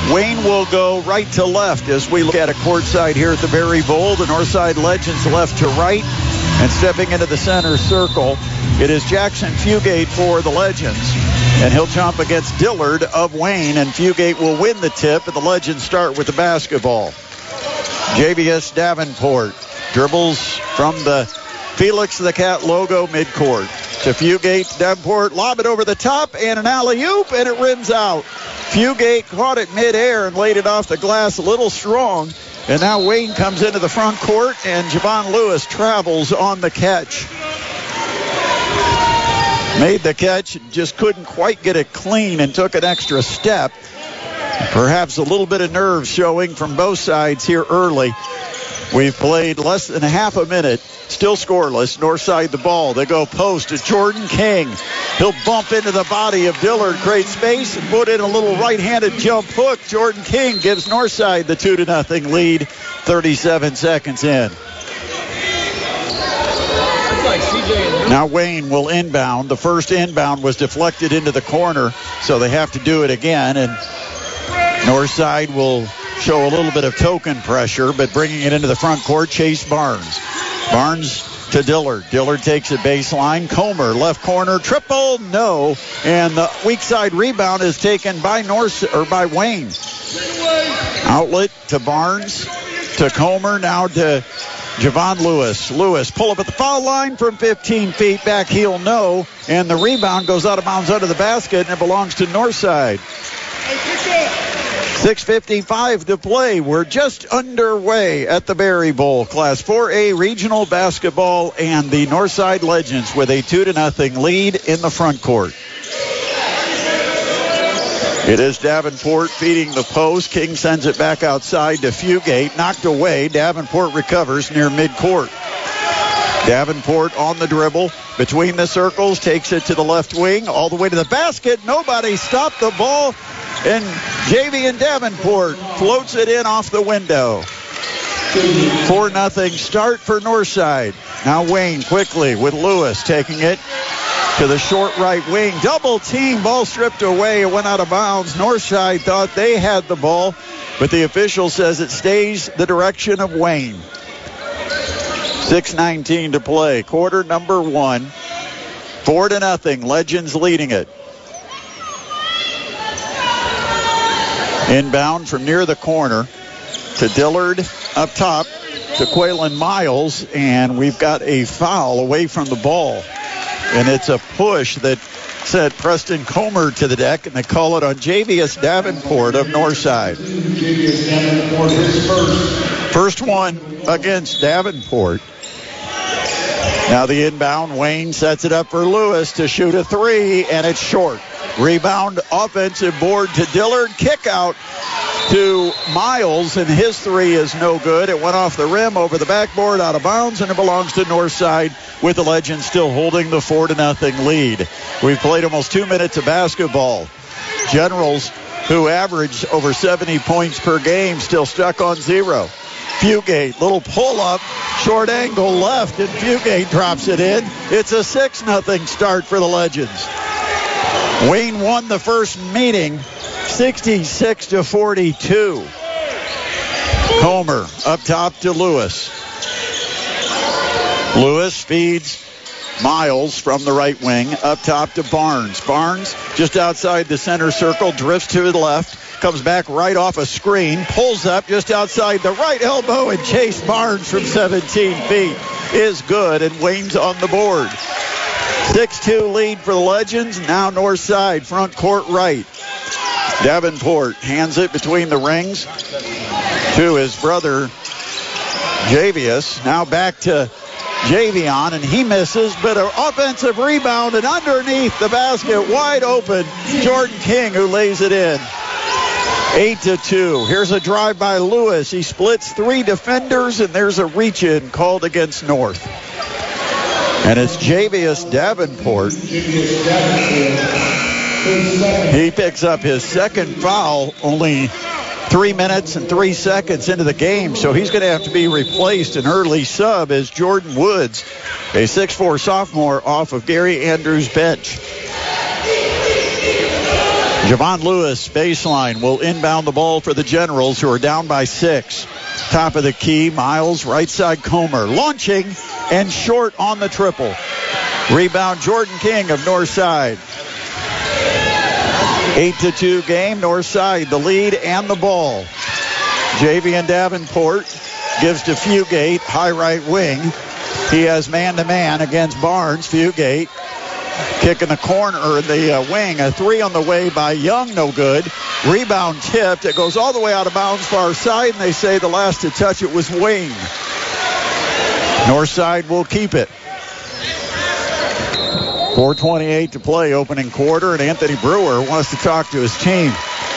Wayne will go right to left as we look at it courtside here at the Berry Bowl. The Northside Legends left to right. And stepping into the center circle, it is Jackson Fugate for the Legends. And he'll jump against Dillard of Wayne. And Fugate will win the tip, and the Legends start with the basketball. JVS Davenport dribbles from the Felix the Cat logo midcourt to Fugate. Davenport lob it over the top and an alley-oop, and it rims out. Fugate caught it midair and laid it off the glass a little strong. And now Wayne comes into the front court, and Javon Lewis travels on the catch. Made the catch, just couldn't quite get it clean and took an extra step. Perhaps a little bit of nerve showing from both sides here early. We've played less than half a minute, still scoreless. Northside the ball. They go post to Jordan King. He'll bump into the body of Dillard, create space, and put in a little right-handed jump hook. Jordan King gives Northside the 2-0 lead, 37 seconds in. Now Wayne will inbound. The first inbound was deflected into the corner, so they have to do it again. And Northside will show a little bit of token pressure, but bringing it into the front court, Chase Barnes. Barnes to Dillard. Dillard takes it baseline. Comer, left corner, triple, no. And the weak side rebound is taken by Wayne. Outlet to Barnes, to Comer, now to Javon Lewis. Lewis pull up at the foul line from 15 feet, back heel, no. And the rebound goes out of bounds under the basket, and it belongs to Northside. 6:55 to play. We're just underway at the Berry Bowl. Class 4A regional basketball, and the Northside Legends with a 2-0 lead in the front court. It is Davenport feeding the post. King sends it back outside to Fugate. Knocked away. Davenport recovers near midcourt. Davenport on the dribble between the circles, takes it to the left wing, all the way to the basket. Nobody stopped the ball, and Javian Davenport floats it in off the window. 4-0 start for Northside. Now Wayne quickly with Lewis taking it to the short right wing. Double team, ball stripped away. It went out of bounds. Northside thought they had the ball, but the official says it stays the direction of Wayne. 6:19 to play. Quarter number one. 4-0. Legends leading it. Inbound from near the corner to Dillard up top to Quaylen Miles, and we've got a foul away from the ball. And it's a push that sent Preston Comer to the deck, and they call it on Javius Davenport of Northside. First one against Davenport. Now the inbound, Wayne sets it up for Lewis to shoot a three, and it's short. Rebound, offensive board to Dillard. Kick out to Miles, and his three is no good. It went off the rim, over the backboard, out of bounds, and it belongs to Northside, with the Legends still holding the 4-0 lead. We've played almost 2 minutes of basketball. Generals, who averaged over 70 points per game, still stuck on zero. Fugate, little pull-up, short angle left, and Fugate drops it in. It's a 6-0 start for the Legends. Wayne won the first meeting, 66-42. Comer up top to Lewis. Lewis feeds Miles from the right wing up top to Barnes. Barnes just outside the center circle, drifts to the left, comes back right off a screen, pulls up just outside the right elbow, and Chase Barnes from 17 feet is good, and Wayne's on the board. 6-2 lead for the Legends. Now Northside, front court right. Davenport hands it between the rings to his brother Javius. Now back to Javion, and he misses, but an offensive rebound, and underneath the basket, wide open, Jordan King, who lays it in. 8-2. Here's a drive by Lewis. He splits three defenders, and there's a reach-in called against North. And it's Javius Davenport. He picks up his second foul, only 3 minutes and 3 seconds into the game, so he's going to have to be replaced. An early sub is Jordan Woods, a 6'4 sophomore off of Gary Andrews' bench. Javon Lewis, baseline, will inbound the ball for the Generals, who are down by 6. Top of the key, Miles, right side Comer, launching and short on the triple. Rebound, Jordan King of Northside. 8-2 game, Northside, the lead and the ball. Javian Davenport gives to Fugate, high right wing. He has man-to-man against Barnes. Fugate kick in the corner, the wing. A 3 on the way by Young, no good. Rebound tipped. It goes all the way out of bounds, far side, and they say the last to touch it was Wayne. Northside will keep it. 4:28 to play, opening quarter, and Anthony Brewer wants to talk to his team.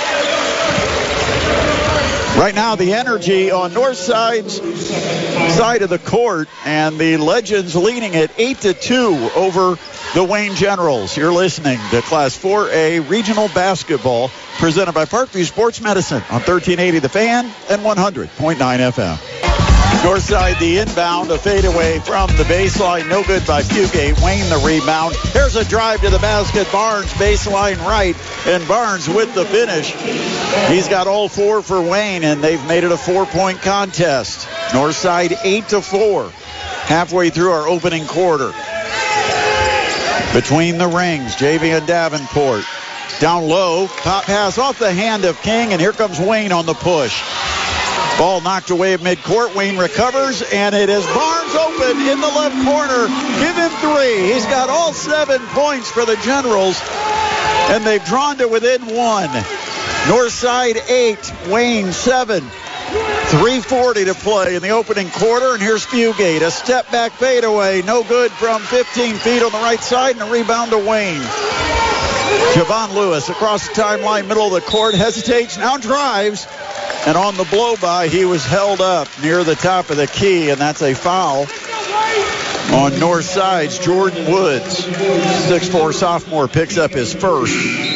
Right now, the energy on Northside's side of the court, and the Legends leading it 8-2 over the Wayne Generals. You're listening to Class 4A Regional Basketball, presented by Parkview Sports Medicine on 1380 The Fan and 100.9 FM. Northside the inbound, a fadeaway from the baseline, no good by Fugate. Wayne the rebound. Here's a drive to the basket. Barnes baseline right, and Barnes with the finish. He's got all 4 for Wayne, and they've made it a 4-point contest. Northside 8-4, halfway through our opening quarter. Between the rings, Javian Davenport. Down low, top pass off the hand of King, and here comes Wayne on the push. Ball knocked away at midcourt. Wayne recovers, and it is Barnes open in the left corner. Give him 3. He's got all 7 points for the Generals, and they've drawn to within 1. Northside 8, Wayne 7. 3:40 to play in the opening quarter, and here's Fugate. A step-back fadeaway, no good from 15 feet on the right side, and a rebound to Wayne. Javon Lewis across the timeline, middle of the court, hesitates, now drives. And on the blow-by, he was held up near the top of the key, and that's a foul on Northside's Jordan Woods. 6'4" sophomore picks up his first.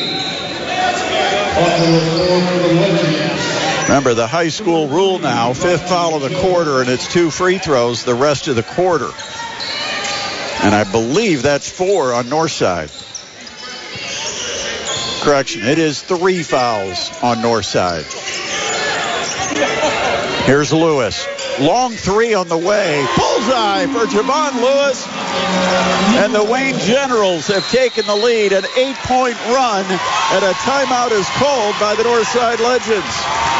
Remember, the high school rule now, 5th foul of the quarter, and it's 2 free throws the rest of the quarter. And I believe that's 4 on Northside. Correction, it is 3 fouls on Northside. Here's Lewis. Long 3 on the way. Bullseye for Javon Lewis. And the Wayne Generals have taken the lead. An 8-point run, and a timeout is called by the Northside Legends.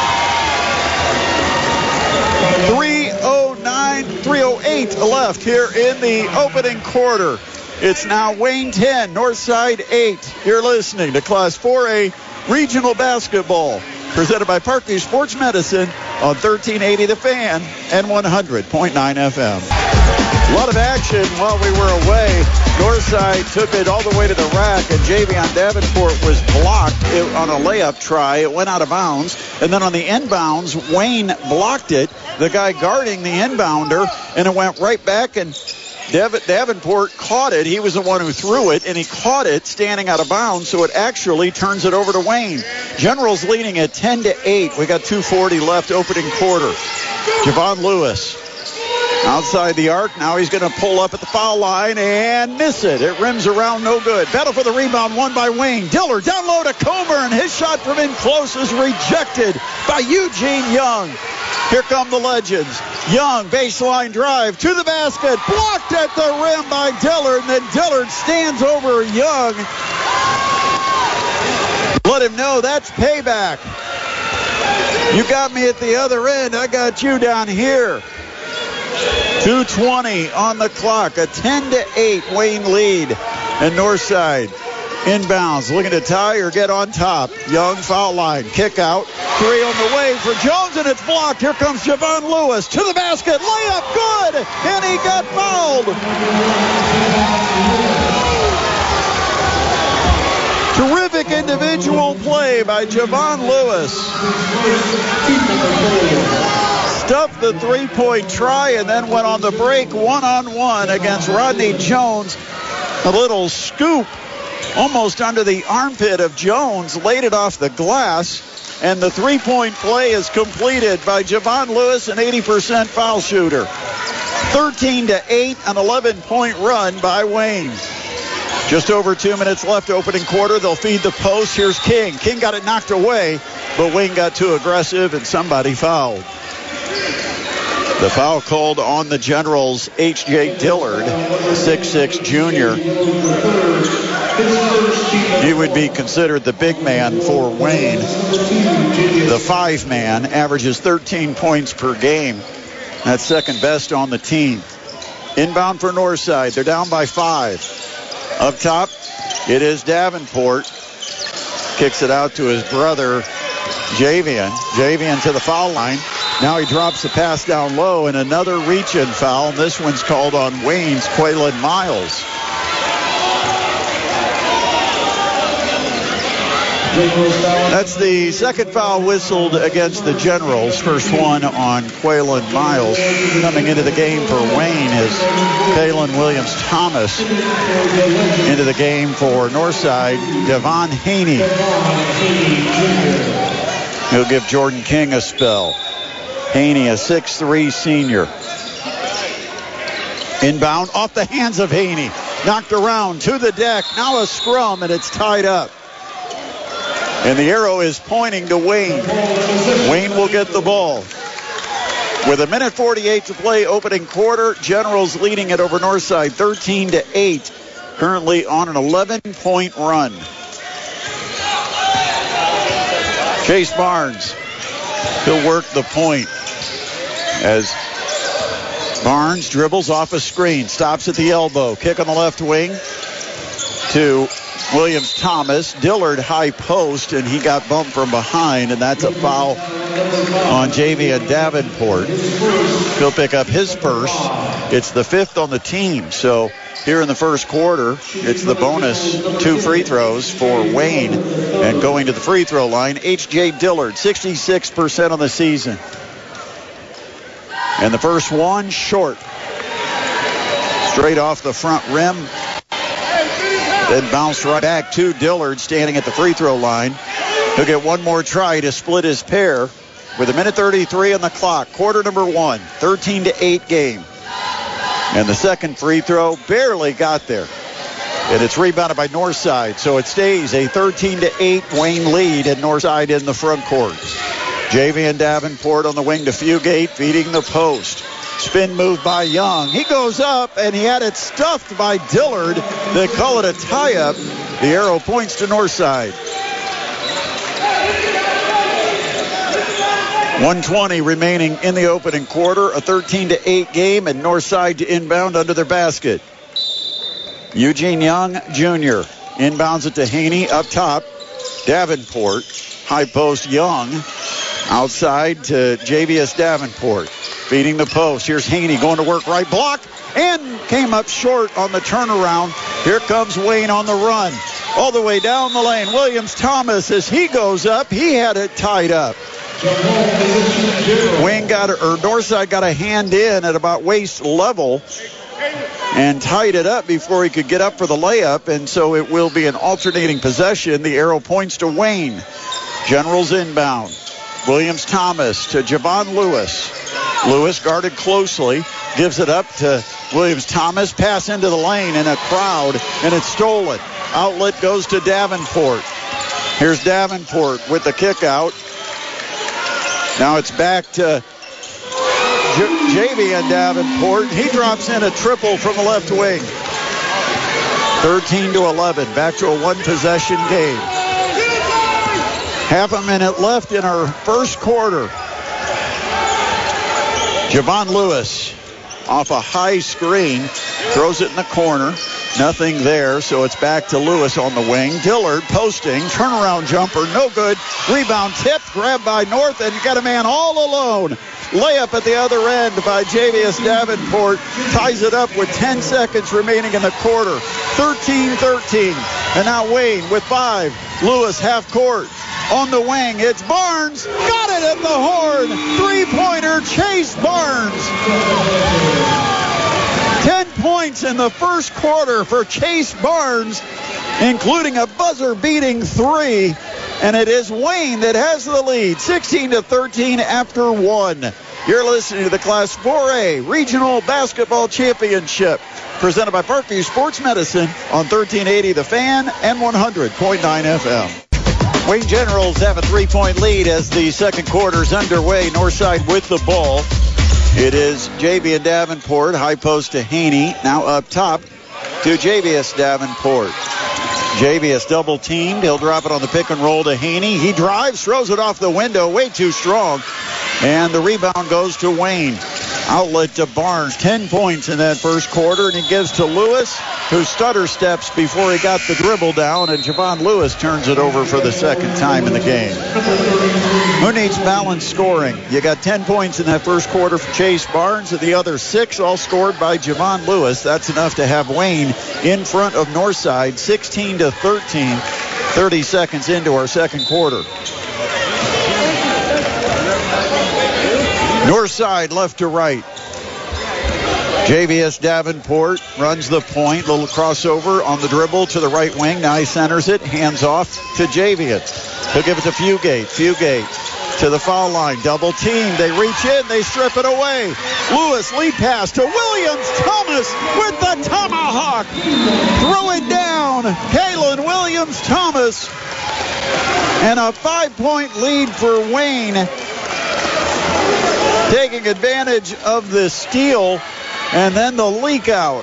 3:08 left here in the opening quarter. It's now Wayne 10, Northside 8. You're listening to Class 4A Regional Basketball, presented by Parkview Sports Medicine on 1380 The Fan and 100.9 FM. A lot of action while we were away. Northside took it all the way to the rack, and Javion Davenport was blocked on a layup try. It went out of bounds. And then on the inbounds, Wayne blocked it, the guy guarding the inbounder, and it went right back, and Davenport caught it. He was the one who threw it, and he caught it standing out of bounds, so it actually turns it over to Wayne. Generals leading at 10-8. We got 2:40 left, opening quarter. Javon Lewis outside the arc. Now he's going to pull up at the foul line and miss it. It rims around, no good. Battle for the rebound, won by Wayne. Diller down low to Comer, and his shot from in close is rejected by Eugene Young. Here come the Legends. Young, baseline drive to the basket, blocked at the rim by Dillard, and then Dillard stands over Young. Let him know that's payback. You got me at the other end, I got you down here. 2:20 on the clock, a 10-8 Wayne lead, and Northside inbounds, looking to tie or get on top. Young, foul line, kick out, 3 on the way for Jones, and it's blocked. Here comes Javon Lewis to the basket, layup good, and he got fouled. Terrific individual play by Javon Lewis. Stuffed the 3-point try and then went on the break one-on-one against Rodney Jones. A little scoop almost under the armpit of Jones, laid it off the glass, and the 3-point play is completed by Javon Lewis, an 80% foul shooter. 13-8, an 11-point run by Wayne. Just over 2 minutes left, opening quarter. They'll feed the post. Here's King. King got it knocked away, but Wayne got too aggressive and somebody fouled. The foul called on the Generals, H.J. Dillard, 6'6" junior. He would be considered the big man for Wayne. The 5-man averages 13 points per game. That's second best on the team. Inbound for Northside. They're down by 5. Up top, it is Davenport. Kicks it out to his brother, Javian. Javian to the foul line. Now he drops the pass down low, and another reach-in foul. And this one's called on Wayne's Quaylen Miles. That's the second foul whistled against the Generals. First one on Quaylen Miles. Coming into the game for Wayne is Kalen Williams-Thomas. Into the game for Northside, Devon Haney. He'll give Jordan King a spell. Haney, a 6'3" senior. Inbound off the hands of Haney. Knocked around to the deck. Now a scrum, and it's tied up. And the arrow is pointing to Wayne. Wayne will get the ball. With 1:48 to play, opening quarter, Generals leading it over Northside 13-8. Currently on an 11-point run. Chase Barnes. He'll work the point as Barnes dribbles off a screen, stops at the elbow, kick on the left wing to Williams-Thomas. Dillard high post, and he got bumped from behind, and that's a foul on Javian Davenport. He'll pick up his first. It's the 5th on the team, so here in the first quarter, it's the bonus 2 free throws for Wayne. And going to the free throw line, H.J. Dillard, 66% on the season. And the first one, short. Straight off the front rim. Then bounced right back to Dillard, standing at the free throw line. He'll get one more try to split his pair with 1:33 on the clock. Quarter number 1, 13-8 game. And the second free throw barely got there. And it's rebounded by Northside, so it stays a 13-8 Wayne lead, and Northside in the front court. Javian Davenport on the wing to Fugate, feeding the post. Spin move by Young. He goes up, and he had it stuffed by Dillard. They call it a tie-up. The arrow points to Northside. 1:20 remaining in the opening quarter. A 13-8 game, and Northside to inbound under their basket. Eugene Young, Jr. Inbounds it to Haney up top. Davenport. High post Young. Outside to Javius Davenport. Feeding the post. Here's Haney going to work right block. And came up short on the turnaround. Here comes Wayne on the run. All the way down the lane. Williams-Thomas, as he goes up, he had it tied up. Northside got a hand in at about waist level and tied it up before he could get up for the layup, and so it will be an alternating possession. The arrow points to Wayne. Generals inbound. Williams-Thomas to Javon Lewis. Lewis guarded closely, gives it up to Williams-Thomas. Pass into the lane in a crowd, and it's stolen. Outlet goes to Davenport. Here's Davenport with the kick out. Now it's back to Javian Davenport. He drops in a triple from the left wing. 13-11. Back to a one-possession game. Half a minute left in our first quarter. Javon Lewis off a high screen. Throws it in the corner. Nothing there, so it's back to Lewis on the wing. Dillard posting. Turnaround jumper. No good. Rebound tipped. Grabbed by North, and got a man all alone. Layup at the other end by Javius Davenport. Ties it up with 10 seconds remaining in the quarter. 13-13. And now Wayne with 5. Lewis half court. On the wing, it's Barnes. Got it at the horn. Three-pointer, Chase Barnes. 10 points in the first quarter for Chase Barnes, including a buzzer-beating 3. And it is Wayne that has the lead, 16-13 after 1. You're listening to the Class 4A Regional Basketball Championship presented by Parkview Sports Medicine on 1380 The Fan and 100.9 FM. Wayne Generals have a 3-point lead as the second quarter's underway. Northside with the ball. It is Javian Davenport, high post to Haney, now up top to Javius Davenport. Javius double teamed. He'll drop it on the pick and roll to Haney. He drives, throws it off the window, way too strong. And the rebound goes to Wayne. Outlet to Barnes. 10 points in that first quarter, and he gives to Lewis, who stutter steps before he got the dribble down, and Javon Lewis turns it over for the second time in the game. Who needs balanced scoring? You got 10 points in that first quarter for Chase Barnes, and the other 6 all scored by Javon Lewis. That's enough to have Wayne in front of Northside, 16-13, 30 seconds into our second quarter. Northside left to right. Javius Davenport runs the point. Little crossover on the dribble to the right wing. Now he centers it. Hands off to Javian. He'll give it to Fugate. Fugate to the foul line. Double team. They reach in. They strip it away. Lewis lead pass to Williams. Thomas with the tomahawk. Throw it down. Kalen Williams Thomas. And a 5-point lead for Wayne. Taking advantage of the steal and then the leak out.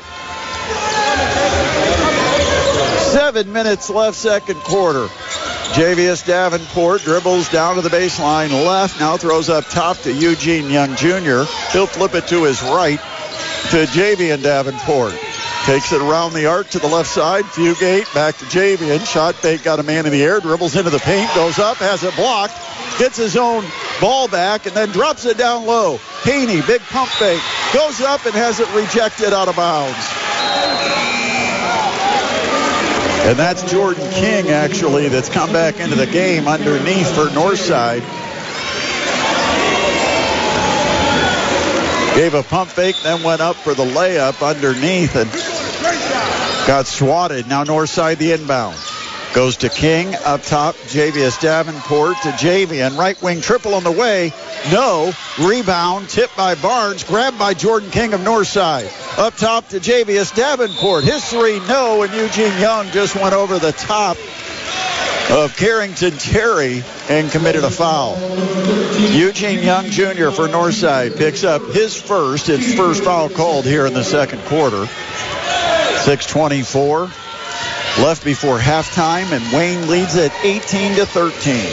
7 minutes left, second quarter. Javius Davenport dribbles down to the baseline left. Now throws up top to Eugene Young Jr. He'll flip it to his right to Javian Davenport. Takes it around the arc to the left side. Fugate back to Javian. Shot fake, got a man in the air. Dribbles into the paint. Goes up, has it blocked. Gets his own ball back and then drops it down low. Haney, big pump fake. Goes up and has it rejected out of bounds. And that's Jordan King, actually, that's come back into the game underneath for Northside. Gave a pump fake, then went up for the layup underneath and got swatted. Now Northside the inbound. Goes to King up top. Javius Davenport to Javian. Right wing triple on the way. No. Rebound. Tipped by Barnes. Grabbed by Jordan King of Northside. Up top to Javius Davenport. His three, no. And Eugene Young just went over the top of Carrington Terry and committed a foul. Eugene Young Jr. for Northside picks up his first. It's first foul called here in the second quarter. 6:24 left before halftime, and Wayne leads at 18-13.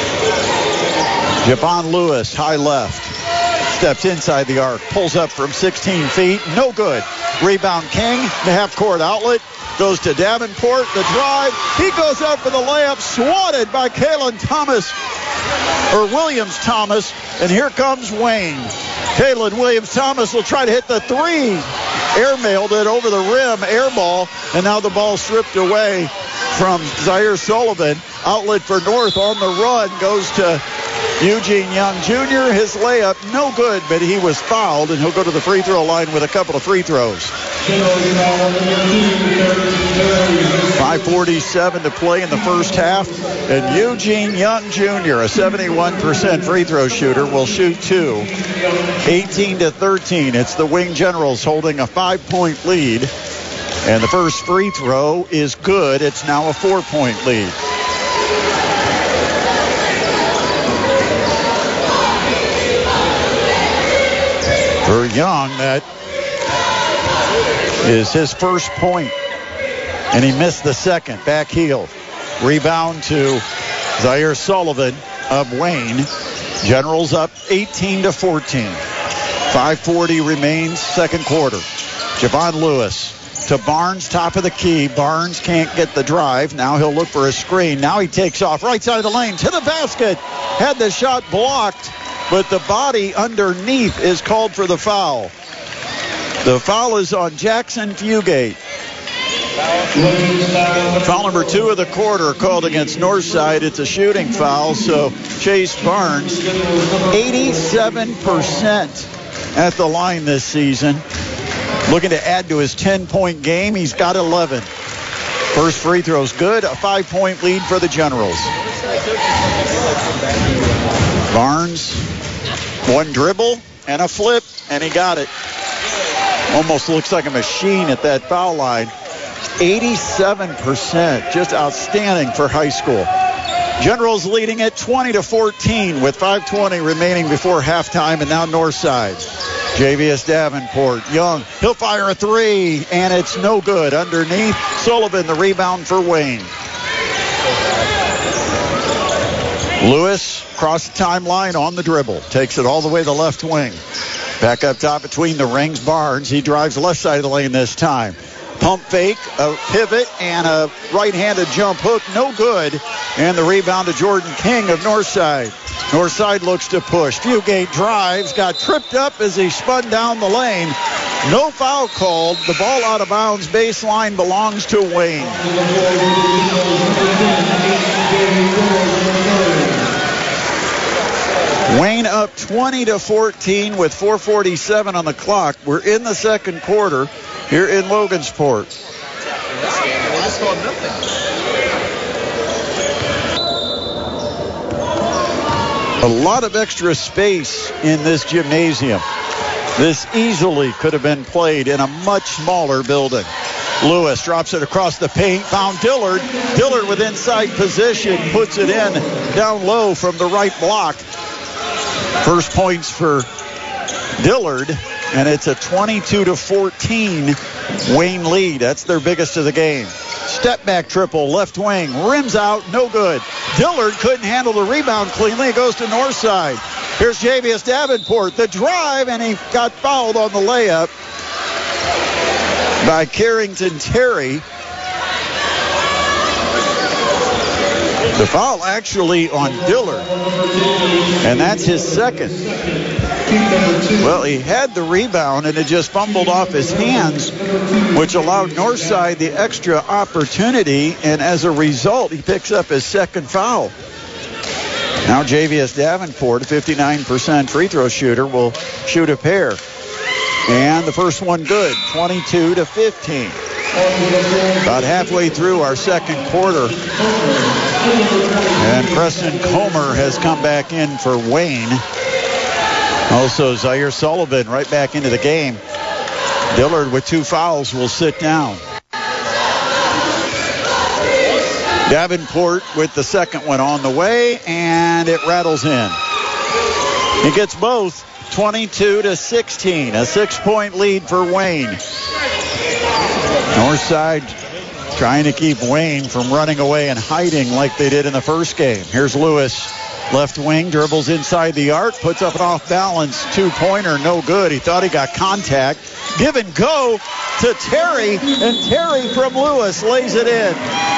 Javon Lewis, high left. Steps inside the arc. Pulls up from 16 feet. No good. Rebound King. The half-court outlet. Goes to Davenport. The drive. He goes up for the layup. Swatted by Kalen Thomas. Or Williams Thomas. And here comes Wayne. Kalen Williams Thomas will try to hit the three. Airmailed it over the rim. Air ball. And now the ball stripped away from Zaire Sullivan. Outlet for North on the run. Goes to Eugene Young Jr. His layup, no good, but he was fouled, and he'll go to the free throw line with a couple of free throws. 5:47 to play in the first half, and Eugene Young Jr., a 71% free throw shooter, will shoot two. 18-13. It's the Wing Generals holding a 5-point lead, and the first free throw is good. It's now a 4-point lead. For Young, that is his first point, and he missed the second. Back heel. Rebound to Zaire Sullivan of Wayne. Generals up 18-14. 5:40 remains, second quarter. Javon Lewis to Barnes, top of the key. Barnes can't get the drive. Now he'll look for a screen. Now he takes off right side of the lane to the basket. Had the shot blocked, but the body underneath is called for the foul. The foul is on Jackson Fugate. Foul number 2 of the quarter called against Northside. It's a shooting foul, so Chase Barnes, 87% at the line this season. Looking to add to his 10-point game. He's got 11. First free throw's good. A 5-point lead for the Generals. Barnes, one dribble and a flip, and he got it. almost looks like a machine at that foul line. 87%, just outstanding for high school. Generals leading it 20-14 with 5:20 remaining before halftime, and now Northside. JVS Davenport, Young, he'll fire a three, and it's no good. Underneath, Sullivan, the rebound for Wayne. Lewis across the timeline on the dribble, takes it all the way to the left wing. Back up top between the rings, Barnes. He drives left side of the lane this time. Pump fake, a pivot, and a right-handed jump hook. No good. And the rebound to Jordan King of Northside. Northside looks to push. Fugate drives, got tripped up as he spun down the lane. No foul called. The ball out of bounds. Baseline belongs to Wayne. Wayne up 20-14 with 4:47 on the clock. We're in the second quarter here in Logansport. A lot of extra space in this gymnasium. This easily could have been played in a much smaller building. Lewis drops it across the paint, found Dillard. Dillard with inside position, puts it in down low from the right block. First points for Dillard, and it's a 22-14 Wayne lead. That's their biggest of the game. Step back triple, left wing, rims out, no good. Dillard couldn't handle the rebound cleanly. It goes to Northside. Here's JVS Davenport, the drive, and he got fouled on the layup by Carrington Terry. The foul actually on Dillard, and that's his second. Well, he had the rebound, and it just fumbled off his hands, which allowed Northside the extra opportunity, and as a result, he picks up his second foul. Now JVS Davenport, a 59% free throw shooter, will shoot a pair. And the first one good, 22-15. About halfway through our second quarter. And Preston Comer has come back in for Wayne. Also Zaire Sullivan right back into the game. Dillard with 2 fouls will sit down. Davenport with the second one on the way, and it rattles in. He gets both. 22-16, a 6-point lead for Wayne. Northside trying to keep Wayne from running away and hiding like they did in the first game. Here's Lewis, left wing, dribbles inside the arc, puts up an off-balance 2-pointer, no good. He thought he got contact. Give and go to Terry, and Terry from Lewis lays it in.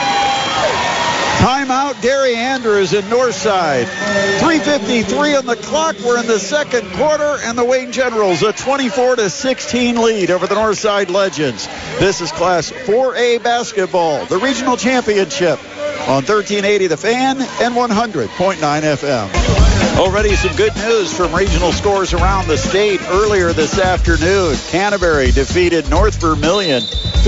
Timeout, Gary Andrews in Northside. 3:53 on the clock. We're in the second quarter, and the Wayne Generals a 24-16 lead over the Northside Legends. This is Class 4A basketball, the regional championship on 1380 The Fan and 100.9 FM. Already some good news from regional scores around the state. Earlier this afternoon, Canterbury defeated North Vermilion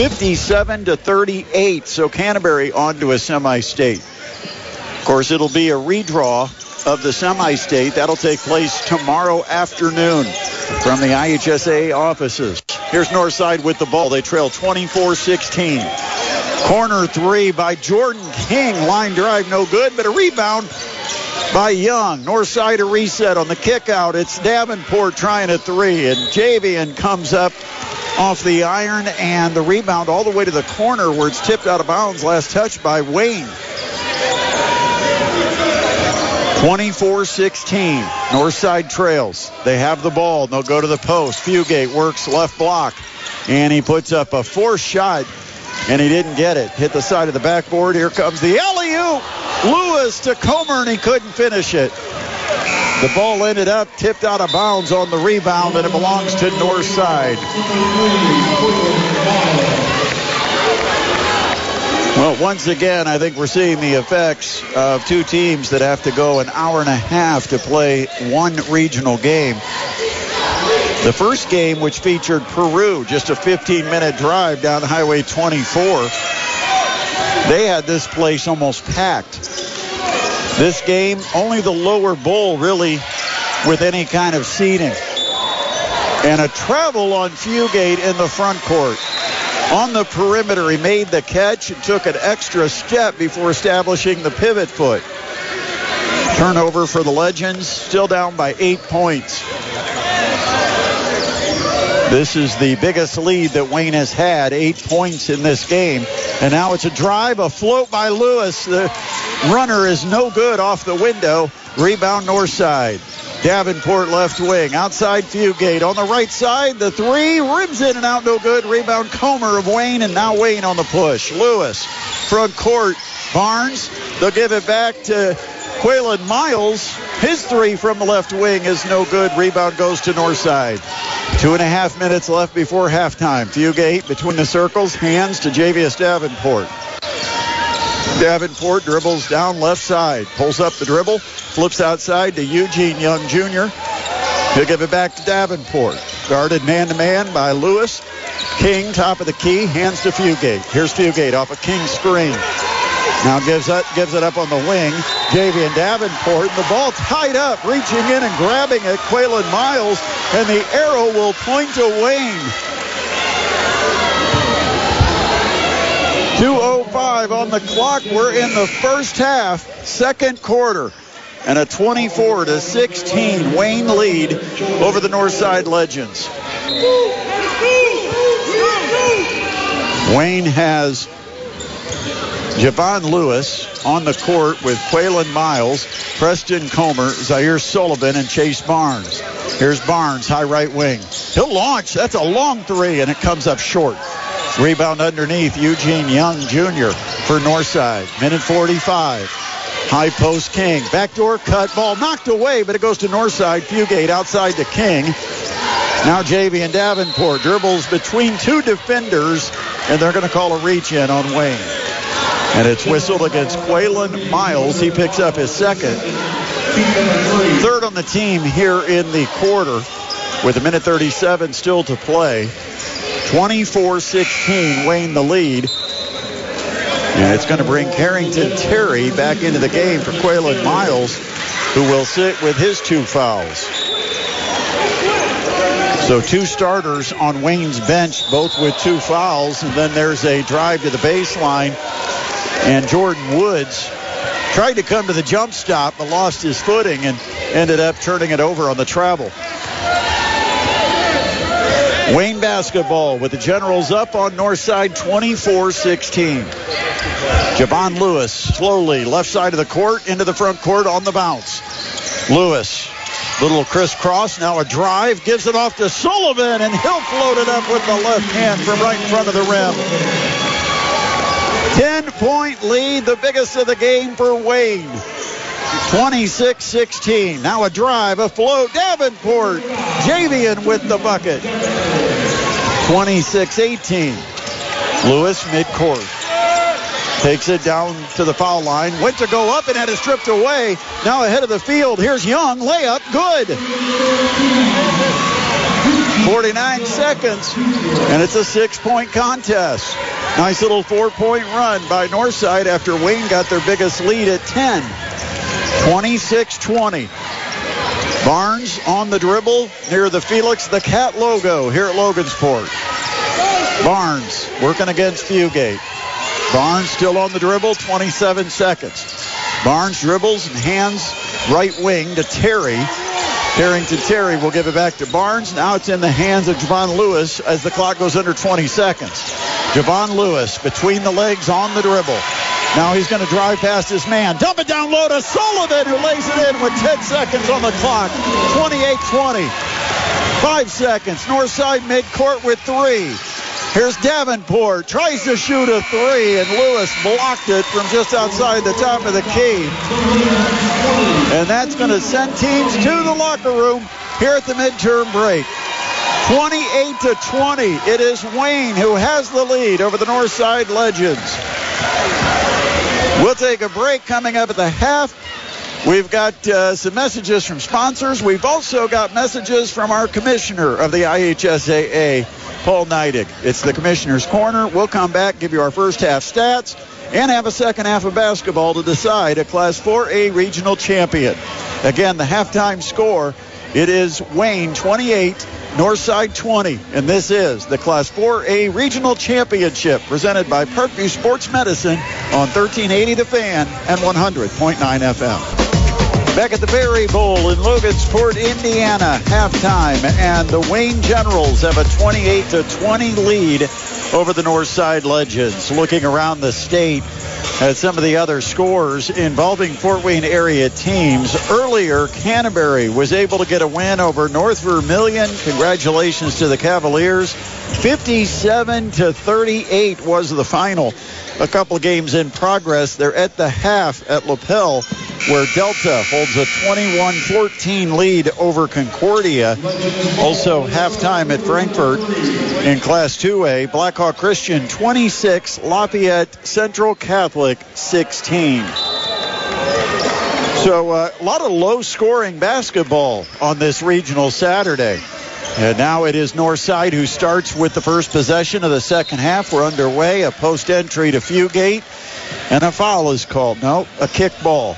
57-38. So Canterbury on to a semi-state. Of course, it'll be a redraw of the semi-state. That'll take place tomorrow afternoon from the IHSA offices. Here's Northside with the ball. They trail 24-16. Corner three by Jordan King. Line drive, no good, but a rebound by Young. Northside a reset on the kick out. It's Davenport trying a three, and Javian comes up off the iron, and the rebound all the way to the corner where it's tipped out of bounds. Last touch by Wayne. 24-16. Northside trails. They have the ball. They'll go to the post. Fugate works left block, and he puts up a forced shot, and he didn't get it. Hit the side of the backboard. Here comes the alley-oop. Lewis to Comer, and he couldn't finish it. The ball ended up tipped out of bounds on the rebound, and it belongs to Northside. Well, once again, I think we're seeing the effects of two teams that have to go an hour and a half to play one regional game. The first game, which featured Peru, just a 15-minute drive down Highway 24, they had this place almost packed. This game, only the lower bowl really with any kind of seating. And a travel on Fugate in the front court. On the perimeter, he made the catch and took an extra step before establishing the pivot foot. Turnover for the Legends, still down by 8 points. This is the biggest lead that Wayne has had, 8 points in this game. And now it's a drive, a float by Lewis. The runner is no good off the window. Rebound north side. Davenport left wing. Outside Fugate. On the right side, the three. Rims in and out, no good. Rebound Comer of Wayne, and now Wayne on the push. Lewis, front court. Barnes, they'll give it back to Quaylen Miles. His three from the left wing is no good. Rebound goes to north side. 2.5 minutes left before halftime. Fugate between the circles. Hands to Javius Davenport. Davenport dribbles down left side. Pulls up the dribble. Flips outside to Eugene Young Jr. He'll give it back to Davenport. Guarded man-to-man by Lewis. King, top of the key. Hands to Fugate. Here's Fugate off a King screen. Now gives it up on the wing. Javian Davenport. The ball tied up. Reaching in and grabbing it. Quaylen Miles. And the arrow will point to Wayne. 2:05 on the clock. We're in the first half, second quarter. And a 24-16 Wayne lead over the Northside Legends. Wayne has Javon Lewis on the court with Quaylen Miles, Preston Comer, Zaire Sullivan, and Chase Barnes. Here's Barnes, high right wing. He'll launch. That's a long three, and it comes up short. Rebound underneath, Eugene Young Jr. for Northside. Minute 45. High post King. Backdoor cut. Ball knocked away, but it goes to Northside. Fugate outside to King. Now Javian Davenport dribbles between two defenders, and they're going to call a reach in on Wayne. And it's whistled against Quaylen Miles. He picks up his second. Third on the team here in the quarter with a minute 37 still to play. 24-16, Wayne the lead. And it's going to bring Carrington Terry back into the game for Quaylen Miles, who will sit with his 2 fouls. So 2 starters on Wayne's bench, both with 2 fouls. And then there's a drive to the baseline. And Jordan Woods tried to come to the jump stop, but lost his footing and ended up turning it over on the travel. Wayne basketball with the Generals up on Northside 24-16. Javon Lewis slowly left side of the court into the front court on the bounce. Lewis, little crisscross, now a drive, gives it off to Sullivan, and he'll float it up with the left hand from right in front of the rim. 10-point lead, the biggest of the game for Wayne. 26-16. Now a drive, a float. Davenport. Javian with the bucket. 26-18. Lewis midcourt. Takes it down to the foul line. Went to go up and had it stripped away. Now ahead of the field. Here's Young. Layup. Good. 49 seconds. And it's a 6-point contest. Nice little 4-point run by Northside after Wayne got their biggest lead at 10. 26-20. Barnes on the dribble near the Felix the Cat logo here at Logansport. Barnes working against Fugate. Barnes still on the dribble, 27 seconds. Barnes dribbles and hands right wing to Terry. Carrington Terry will give it back to Barnes. Now it's in the hands of Javon Lewis as the clock goes under 20 seconds. Javon Lewis between the legs on the dribble. Now he's going to drive past his man. Dump it down low to Sullivan, who lays it in with 10 seconds on the clock. 28-20. 5 seconds. Northside midcourt with 3. Here's Davenport. Tries to shoot a 3, and Lewis blocked it from just outside the top of the key. And that's going to send teams to the locker room here at the midterm break. 28-20. It is Wayne who has the lead over the Northside Legends. We'll take a break. Coming up at the half, we've got some messages from sponsors. We've also got messages from our commissioner of the IHSAA, Paul Neidig. It's the Commissioner's Corner. We'll come back, give you our first half stats, and have a second half of basketball to decide a Class 4A regional champion. Again, the halftime score, it is Wayne 28, Northside 20. And this is the Class 4A Regional Championship presented by Parkview Sports Medicine on 1380 The Fan and 100.9 FM. Back at the Berry Bowl in Logansport, Indiana, halftime, and the Wayne Generals have a 28-20 lead over the Northside Legends. Looking around the state at some of the other scores involving Fort Wayne area teams. Earlier, Canterbury was able to get a win over North Vermilion. Congratulations to the Cavaliers. 57-38 was the final. A couple of games in progress. They're at the half at Lapel, where Delta holds a 21-14 lead over Concordia. Also halftime at Frankfort in Class 2A. Blackhawk Christian 26, Lafayette Central Catholic 16. So a lot of low-scoring basketball on this regional Saturday. And now it is Northside who starts with the first possession of the second half. We're underway. A post entry to Fugate. And a foul is called. No, a kick ball.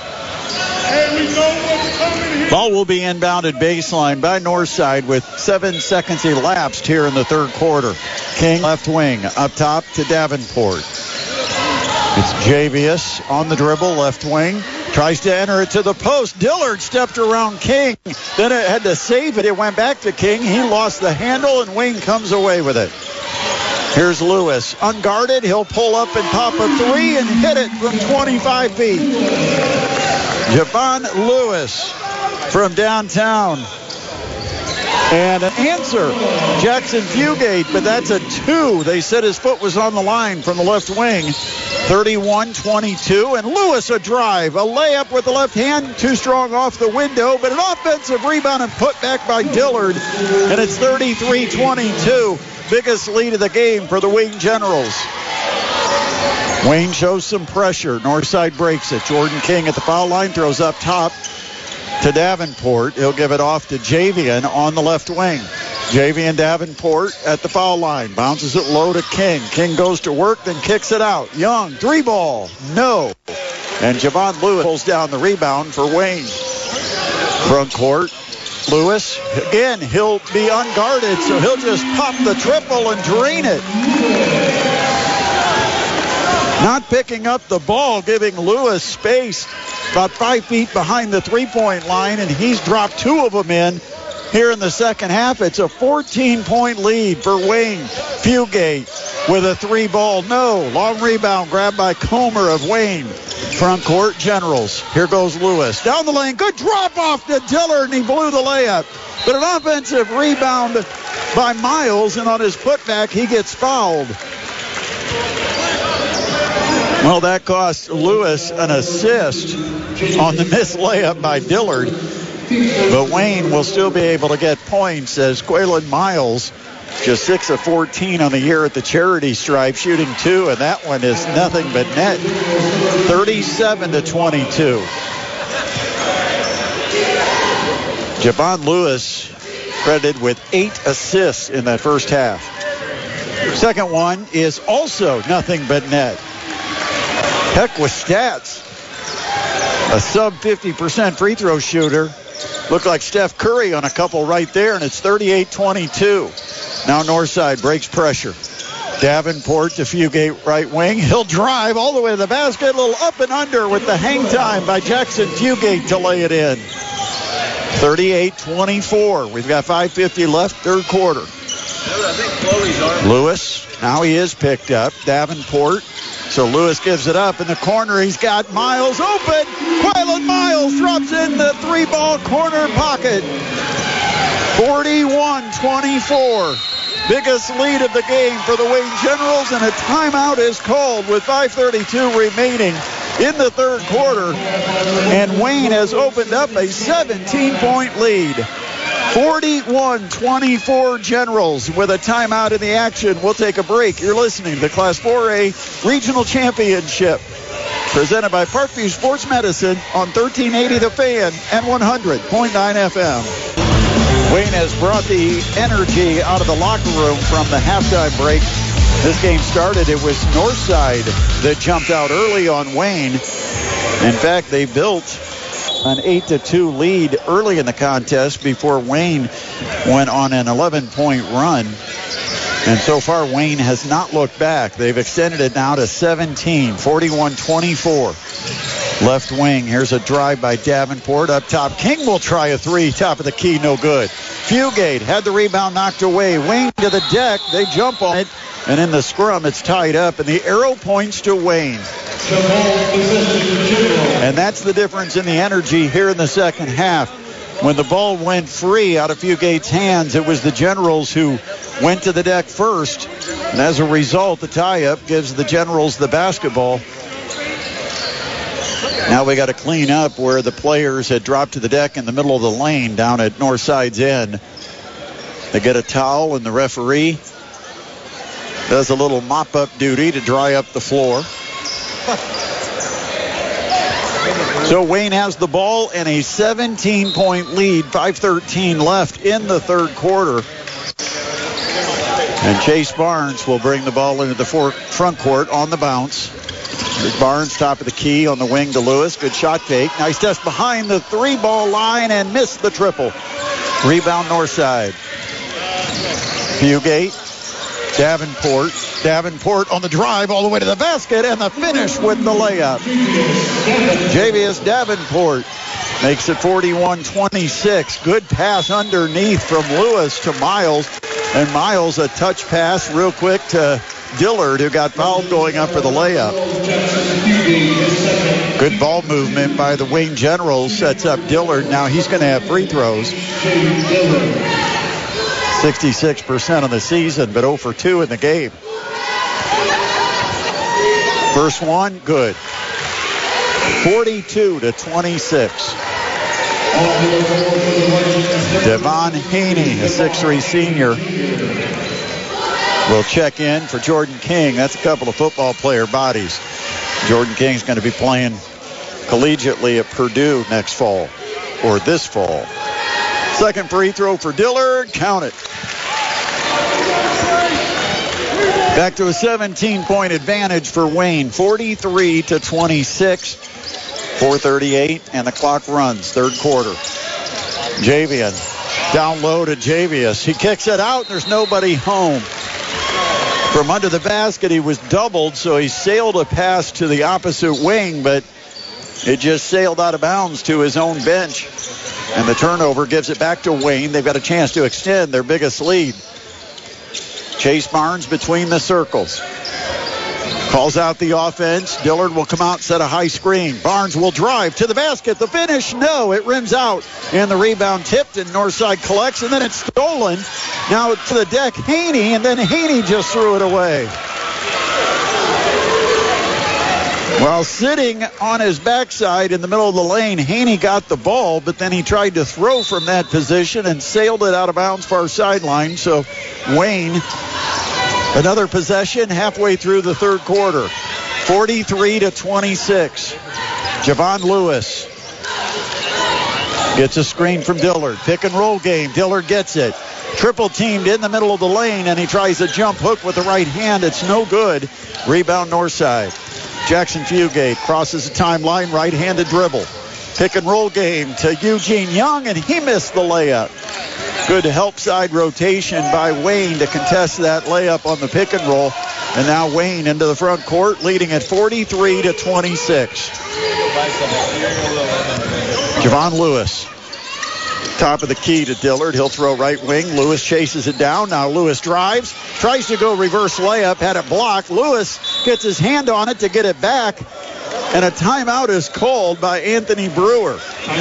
Ball will be inbounded baseline by Northside with 7 seconds elapsed here in the third quarter. King left wing up top to Davenport. It's Javius on the dribble, left wing. Tries to enter it to the post. Dillard stepped around King. Then it had to save it. It went back to King. He lost the handle, and Wayne comes away with it. Here's Lewis. Unguarded. He'll pull up and pop a three and hit it from 25 feet. Javon Lewis from downtown. And an answer, Jackson Fugate, but that's a 2. They said his foot was on the line from the left wing. 31-22, and Lewis a drive, a layup with the left hand, too strong off the window, but an offensive rebound and put back by Dillard, and it's 33-22. Biggest lead of the game for the Wayne Generals. Wayne shows some pressure. Northside breaks it. Jordan King at the foul line, throws up top to Davenport. He'll give it off to Javian on the left wing. Javian Davenport at the foul line. Bounces it low to King. King goes to work, then kicks it out. Young, 3-ball. No. And Javon Lewis pulls down the rebound for Wayne. Front court. Lewis, again, he'll be unguarded, so he'll just pop the triple and drain it. Not picking up the ball, giving Lewis space about 5 feet behind the three-point line, and he's dropped 2 of them in here in the second half. It's a 14-point lead for Wayne. Fugate with a 3-ball. No. Long rebound grabbed by Comer of Wayne. Front court Generals. Here goes Lewis. Down the lane. Good drop off to Dillard, and he blew the layup. But an offensive rebound by Miles, and on his putback, he gets fouled. Well, that cost Lewis an assist on the missed layup by Dillard. But Wayne will still be able to get points as Quaylen Miles, just 6 of 14 on the year at the charity stripe, shooting 2, and that one is nothing but net. 37-22. Javon Lewis credited with 8 assists in that first half. Second one is also nothing but net. Heck with stats. A sub 50% free throw shooter. Looked like Steph Curry on a couple right there, and it's 38-22. Now Northside breaks pressure. Davenport to Fugate right wing. He'll drive all the way to the basket. A little up and under with the hang time by Jackson Fugate to lay it in. 38-24. We've got 5:50 left, third quarter. Lewis, now he is picked up. Davenport. So Lewis gives it up in the corner. He's got Miles open. Quaylen Miles drops in the 3-ball corner pocket. 41-24. Biggest lead of the game for the Wayne Generals, and a timeout is called with 5:32 remaining in the third quarter. And Wayne has opened up a 17-point lead. 41-24 Generals with a timeout in the action. We'll take a break. You're listening to the Class 4A Regional Championship, presented by Parkview Sports Medicine on 1380 The Fan and 100.9 FM. Wayne has brought the energy out of the locker room from the halftime break. This game started, it was Northside that jumped out early on Wayne. In fact, they built an 8-2 lead early in the contest before Wayne went on an 11-point run. And so far, Wayne has not looked back. They've extended it now to 17, 41-24. Left wing, here's a drive by Davenport. Up top, King will try a three. Top of the key, no good. Fugate had the rebound knocked away. Wayne to the deck. They jump on it. And in the scrum, it's tied up. And the arrow points to Wayne. And that's the difference in the energy here in the second half. When the ball went free out of Fugate's hands, it was the Generals who went to the deck first. And as a result, the tie-up gives the Generals the basketball. Now we got to clean up where the players had dropped to the deck in the middle of the lane down at Northside's end. They get a towel, and the referee does a little mop-up duty to dry up the floor. So Wayne has the ball and a 17-point lead, 5:13 left in the third quarter. And Chase Barnes will bring the ball into the front court on the bounce. Barnes, top of the key on the wing to Lewis. Good shot fake. Nice test behind the three-ball line and missed the triple. Rebound Northside. Fugate. Davenport on the drive all the way to the basket, and the finish with the layup. Javius Davenport makes it 41-26. Good pass underneath from Lewis to Miles, and Miles a touch pass real quick to Dillard, who got fouled going up for the layup. Good ball movement by the Wayne Generals sets up Dillard. Now he's going to have free throws. 66% of the season, but 0 for 2 in the game. First one, good. 42-26. Devon Haney, a 6'3 senior, will check in for Jordan King. That's a couple of football player bodies. Jordan King's going to be playing collegiately at Purdue next fall, or this fall. Second free throw for Dillard. Count it. Back to a 17-point advantage for Wayne. 43-26. 4:38, and the clock runs. Third quarter. Javian down low to Javius. He kicks it out, and there's nobody home. From under the basket, he was doubled, so he sailed a pass to the opposite wing, but it just sailed out of bounds to his own bench. And the turnover gives it back to Wayne. They've got a chance to extend their biggest lead. Chase Barnes between the circles. Calls out the offense. Dillard will come out, set a high screen. Barnes will drive to the basket. The finish, no, it rims out. And the rebound tipped, and Northside collects, and then it's stolen. Now to the deck, Haney, and then Haney just threw it away. While sitting on his backside in the middle of the lane, Haney got the ball, but then he tried to throw from that position and sailed it out of bounds far sideline. So Wayne, another possession halfway through the third quarter. 43-26. Javon Lewis gets a screen from Dillard. Pick and roll game. Dillard gets it. Triple teamed in the middle of the lane, and he tries a jump hook with the right hand. It's no good. Rebound Northside. Jackson Fugate crosses the timeline, right-handed dribble. Pick and roll game to Eugene Young, and he missed the layup. Good help side rotation by Wayne to contest that layup on the pick and roll. And now Wayne into the front court, leading at 43-26. Javon Lewis. Top of the key to Dillard. He'll throw right wing. Lewis chases it down. Now Lewis drives. Tries to go reverse layup. Had it blocked. Lewis gets his hand on it to get it back. And a timeout is called by Anthony Brewer.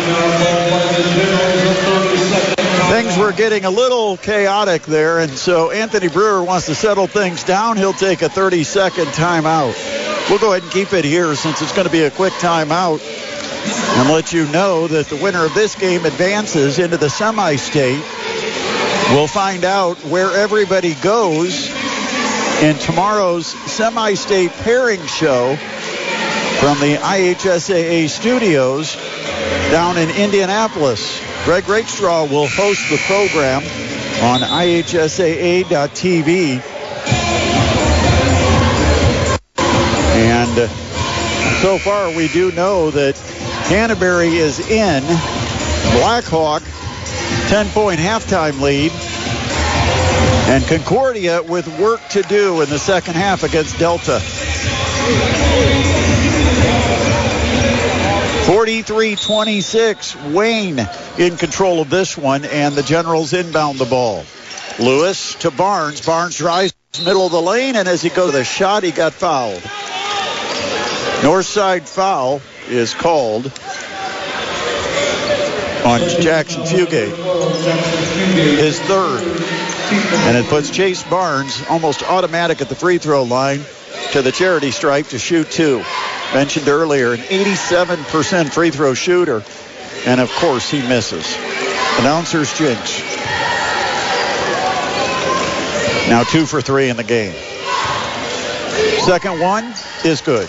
Things were getting a little chaotic there, and so Anthony Brewer wants to settle things down. He'll take a 30-second timeout. We'll go ahead and keep it here since it's going to be a quick timeout, and let you know that the winner of this game advances into the semi-state. We'll find out where everybody goes in tomorrow's semi-state pairing show from the IHSAA studios down in Indianapolis. Greg Rakestraw will host the program on IHSAA.tv. And so far we do know that Canterbury is in. Blackhawk, 10-point halftime lead. And Concordia with work to do in the second half against Delta. 43-26, Wayne in control of this one, and the Generals inbound the ball. Lewis to Barnes. Barnes drives middle of the lane, and as he goes to the shot, he got fouled. Northside foul is called on Jackson Fugate, his third. And it puts Chase Barnes almost automatic at the free throw line to the charity stripe to shoot 2. Mentioned earlier, an 87% free throw shooter, and of course he misses. Announcer's jinx. Now 2 for 3 in the game. Second one is good.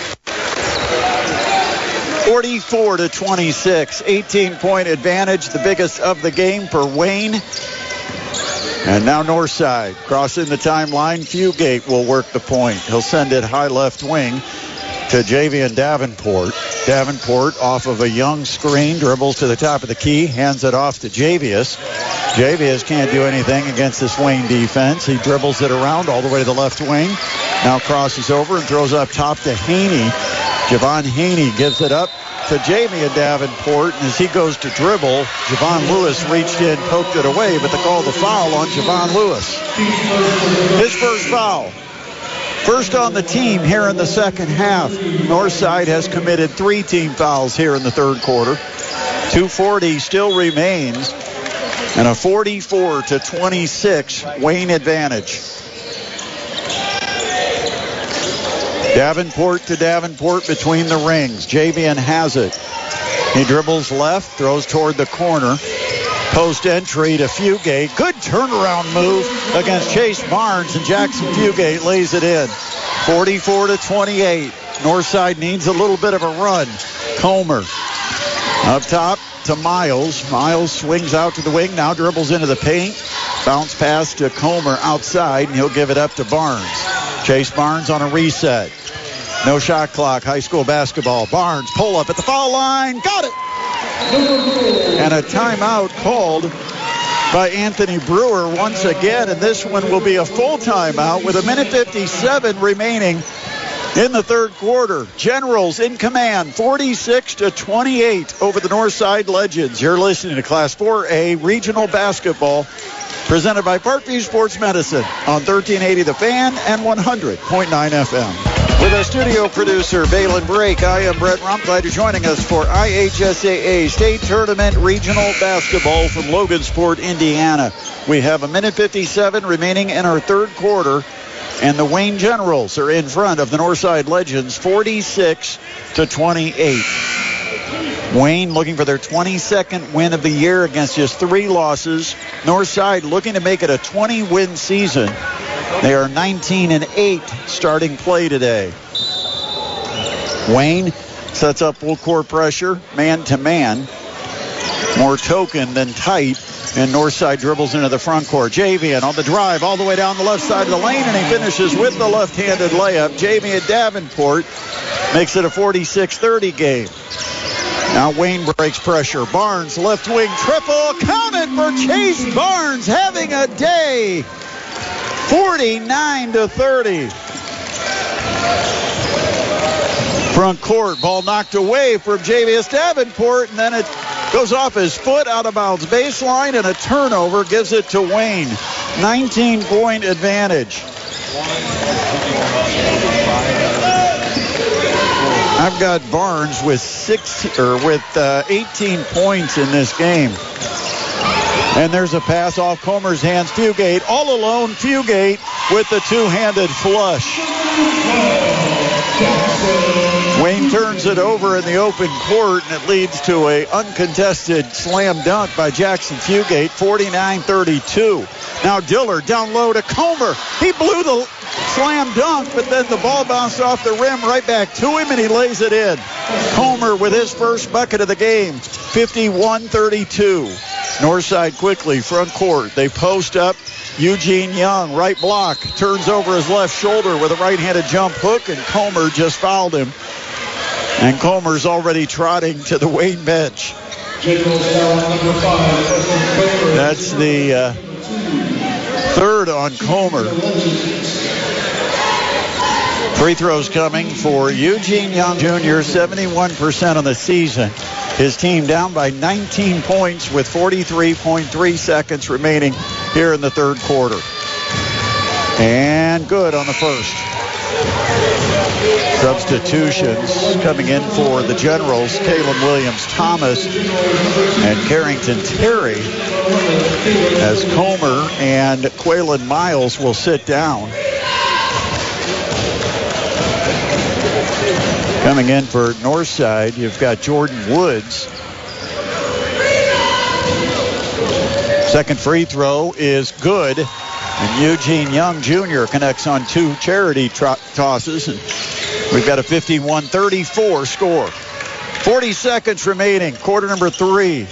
44-26, 18-point advantage, the biggest of the game for Wayne. And now Northside crossing the timeline. Fugate will work the point. He'll send it high left wing to Javian Davenport. Davenport off of a young screen, dribbles to the top of the key, hands it off to Javius. Javius can't do anything against this Wayne defense. He dribbles it around all the way to the left wing. Now crosses over and throws up top to Haney. Javon Haney gives it up to Javian Davenport, and as he goes to dribble, Javon Lewis reached in, poked it away, but they called the foul on Javon Lewis. His first foul. First on the team here in the second half. Northside has committed 3 team fouls here in the third quarter. 2:40 still remains, and a 44-26 Wayne advantage. Davenport to Davenport between the rings. Javian has it. He dribbles left, throws toward the corner. Post entry to Fugate. Good turnaround move against Chase Barnes, and Jackson Fugate lays it in. 44-28. Northside needs a little bit of a run. Comer up top to Miles. Miles swings out to the wing, now dribbles into the paint. Bounce pass to Comer outside, and he'll give it up to Barnes. Chase Barnes on a reset. No shot clock, high school basketball. Barnes pull up at the foul line. Got it! And a timeout called by Anthony Brewer once again, and this one will be a full timeout with 1:57 remaining in the third quarter. Generals in command, 46-28 over the Northside Legends. You're listening to Class 4A Regional Basketball, presented by Parkview Sports Medicine on 1380 The Fan and 100.9 FM. With our studio producer, Balin Brake, I am Brett Rump. Glad you're joining us for IHSAA State Tournament Regional Basketball from Logansport, Indiana. We have 1:57 remaining in our third quarter, and the Wayne Generals are in front of the Northside Legends, 46-28. Wayne looking for their 22nd win of the year against just 3 losses. Northside looking to make it a 20-win season. They are 19-8 starting play today. Wayne sets up full court pressure, man-to-man. More token than tight. And Northside dribbles into the front court. Javian on the drive all the way down the left side of the lane, and he finishes with the left-handed layup. Javian Davenport makes it a 46-30 game. Now Wayne breaks pressure. Barnes, left wing triple. Counted for Chase Barnes, having a day. 49-30. Front court, ball knocked away from Javius Davenport, and then it goes off his foot, out of bounds baseline, and a turnover gives it to Wayne. 19-point advantage. I've got Barnes with 18 points in this game. And there's a pass off Comer's hands. Fugate all alone. Fugate with the two-handed flush. Wayne turns it over in the open court, and it leads to a uncontested slam dunk by Jackson Fugate, 49-32. Now Dillard down low to Comer. He blew the slam dunk, but then the ball bounced off the rim right back to him, and he lays it in. Comer with his first bucket of the game, 51-32. Northside quickly, front court. They post up. Eugene Young, right block, turns over his left shoulder with a right-handed jump hook, and Comer just fouled him. And Comer's already trotting to the Wayne bench. That's the third on Comer. Free throws coming for Eugene Young Jr., 71% on the season. His team down by 19 points with 43.3 seconds remaining here in the third quarter. And good on the first. Substitutions coming in for the Generals, Caleb Williams-Thomas and Carrington Terry, as Comer and Quaylen Miles will sit down. Coming in for Northside, you've got Jordan Woods. Second free throw is good. And Eugene Young Jr. connects on two charity tosses. And we've got a 51-34 score. 40 seconds remaining, quarter number 3.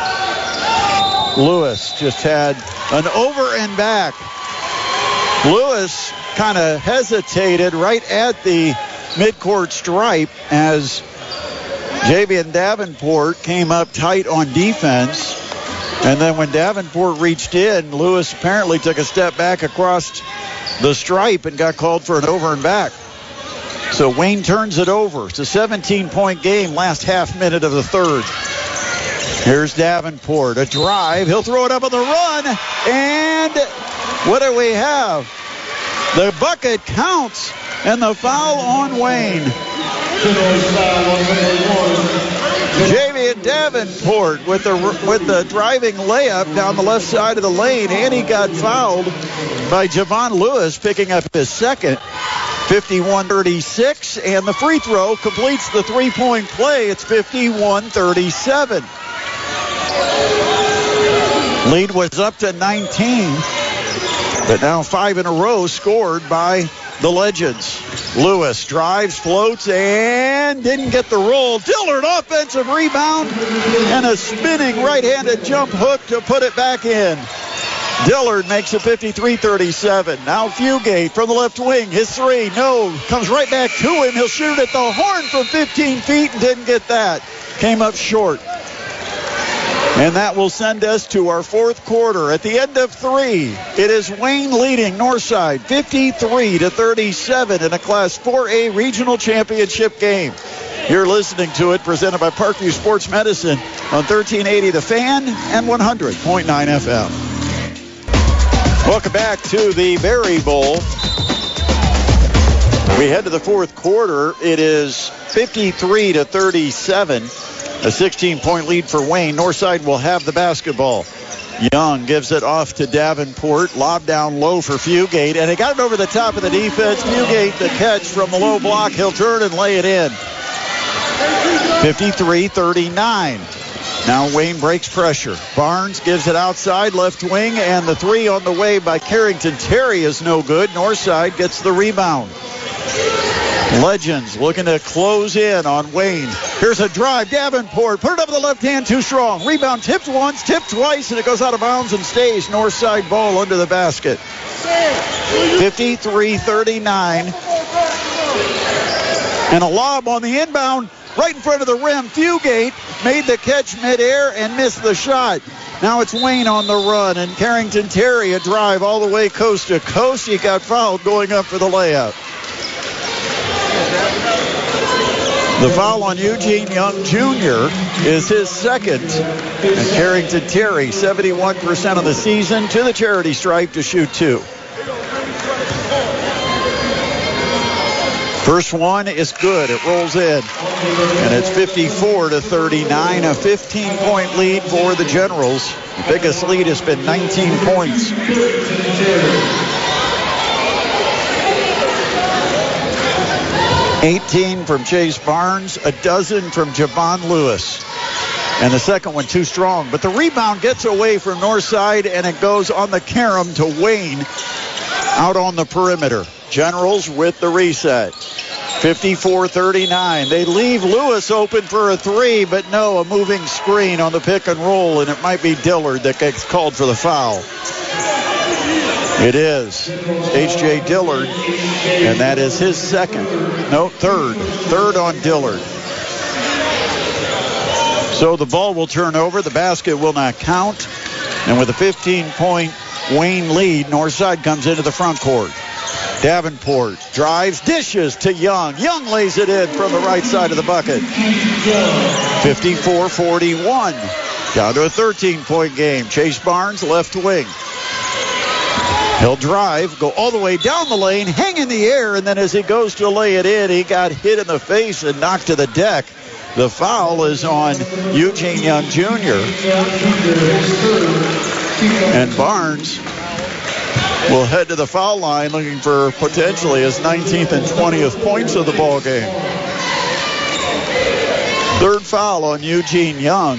Lewis just had an over and back. Lewis kind of hesitated right at the midcourt stripe as Javian Davenport came up tight on defense. And then when Davenport reached in, Lewis apparently took a step back across the stripe and got called for an over and back. So Wayne turns it over. It's a 17-point game, last half minute of the third. Here's Davenport, a drive. He'll throw it up on the run. And what do we have? The bucket counts, and the foul on Wayne. Javian Davenport with the driving layup down the left side of the lane, and he got fouled by Javon Lewis, picking up his second. 51-36, and the free throw completes the three-point play. It's 51-37. Lead was up to 19, but now 5 in a row scored by the Legends. Lewis drives, floats, and didn't get the roll. Dillard, offensive rebound, and a spinning right-handed jump hook to put it back in. Dillard makes it 53-37. Now Fugate from the left wing. His three, no, comes right back to him. He'll shoot at the horn from 15 feet and didn't get that. Came up short. And that will send us to our fourth quarter. At the end of 3, it is Wayne leading Northside 53-37 in a Class 4A regional championship game. You're listening to it, presented by Parkview Sports Medicine on 1380 The Fan and 100.9 FM. Welcome back to the Berry Bowl. We head to the fourth quarter. It is 53-37. A 16-point lead for Wayne. Northside will have the basketball. Young gives it off to Davenport. Lob down low for Fugate. And he got it over the top of the defense. Fugate the catch from the low block. He'll turn and lay it in. 53-39. Now Wayne breaks pressure. Barnes gives it outside left wing, and the three on the way by Carrington Terry is no good. Northside gets the rebound. Legends looking to close in on Wayne. Here's a drive. Davenport put it up with the left hand, too strong. Rebound tipped once, tipped twice, and it goes out of bounds and stays. Northside ball under the basket. 53-39. And a lob on the inbound right in front of the rim. Fugate made the catch midair and missed the shot. Now it's Wayne on the run, and Carrington Terry a drive all the way coast to coast. He got fouled going up for the layup. The foul on Eugene Young Jr. is his second. And Carrington Terry, 71% of the season, to the charity stripe to shoot 2. First one is good. It rolls in. And it's 54-39, a 15-point lead for the Generals. The biggest lead has been 19 points. 18 from Chase Barnes, a dozen from Javon Lewis. And the second one too strong. But the rebound gets away from Northside, and it goes on the carom to Wayne out on the perimeter. Generals with the reset. 54-39. They leave Lewis open for a three, but no, a moving screen on the pick and roll, and it might be Dillard that gets called for the foul. It is H.J. Dillard, and that is his second. No, third on Dillard. So the ball will turn over. The basket will not count. And with a 15-point Wayne lead, Northside comes into the front court. Davenport drives, dishes to Young. Young lays it in from the right side of the bucket. 54-41. Down to a 13-point game. Chase Barnes, left wing. He'll drive, go all the way down the lane, hang in the air, and then as he goes to lay it in, he got hit in the face and knocked to the deck. The foul is on Eugene Young Jr. And Barnes will head to the foul line looking for potentially his 19th and 20th points of the ball game. Third foul on Eugene Young.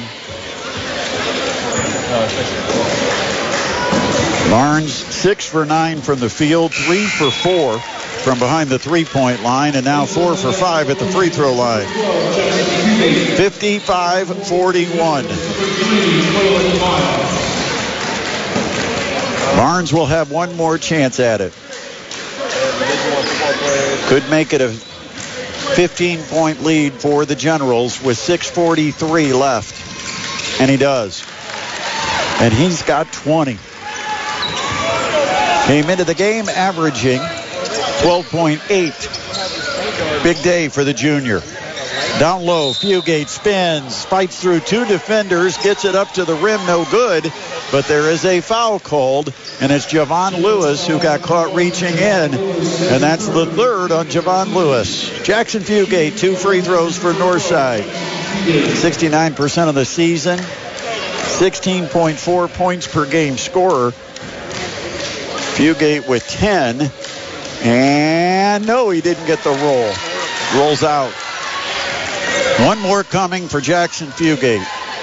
Barnes 6 for 9 from the field, 3 for 4 from behind the three-point line, and now 4 for 5 at the free throw line. 55-41. Barnes will have one more chance at it. Could make it a 15-point lead for the Generals with 6:43 left. And he does. And he's got 20. Came into the game averaging 12.8. Big day for the junior. Down low, Fugate spins, fights through two defenders, gets it up to the rim, no good. But there is a foul called, and it's Javon Lewis who got caught reaching in. And that's the third on Javon Lewis. Jackson Fugate, 2 free throws for Northside. 69% of the season, 16.4 points per game scorer. Fugate with 10. And no, he didn't get the roll. Rolls out. One more coming for Jackson Fugate.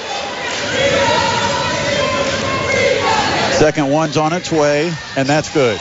Second one's on its way, and that's good.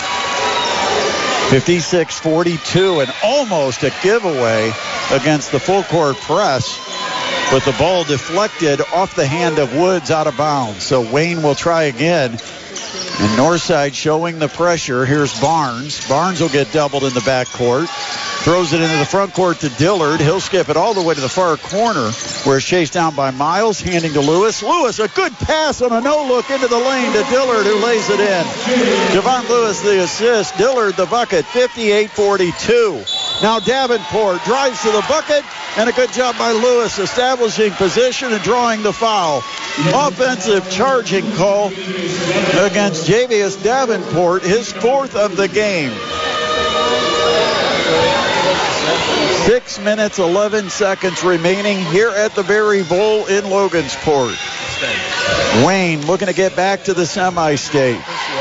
56-42, and almost a giveaway against the full court press. But the ball deflected off the hand of Woods out of bounds. So Wayne will try again. And Northside showing the pressure. Here's Barnes. Barnes will get doubled in the backcourt. Throws it into the front court to Dillard. He'll skip it all the way to the far corner where it's chased down by Miles, handing to Lewis. Lewis, a good pass on a no-look into the lane to Dillard, who lays it in. Javon Lewis the assist. Dillard the bucket, 58-42. Now Davenport drives to the bucket, and a good job by Lewis establishing position and drawing the foul. Offensive charging call against Javius Davenport, his 4th of the game. 6 minutes, 11 seconds remaining here at the Berry Bowl in Logansport. Wayne looking to get back to the semi-state.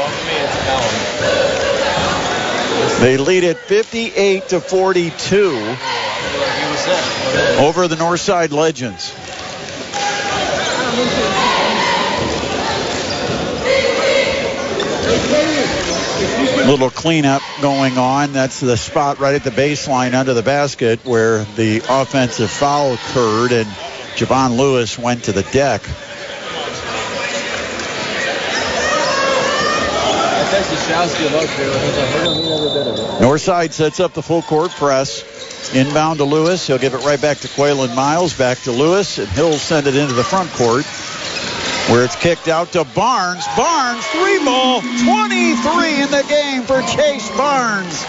They lead it 58-42 over the Northside Legends. Little cleanup going on. That's the spot right at the baseline under the basket where the offensive foul occurred, and Javon Lewis went to the deck. Northside sets up the full court press. Inbound to Lewis. He'll give it right back to Quaylen Miles. Back to Lewis, and he'll send it into the front court where it's kicked out to Barnes. Barnes, 3-ball, 23 in the game for Chase Barnes.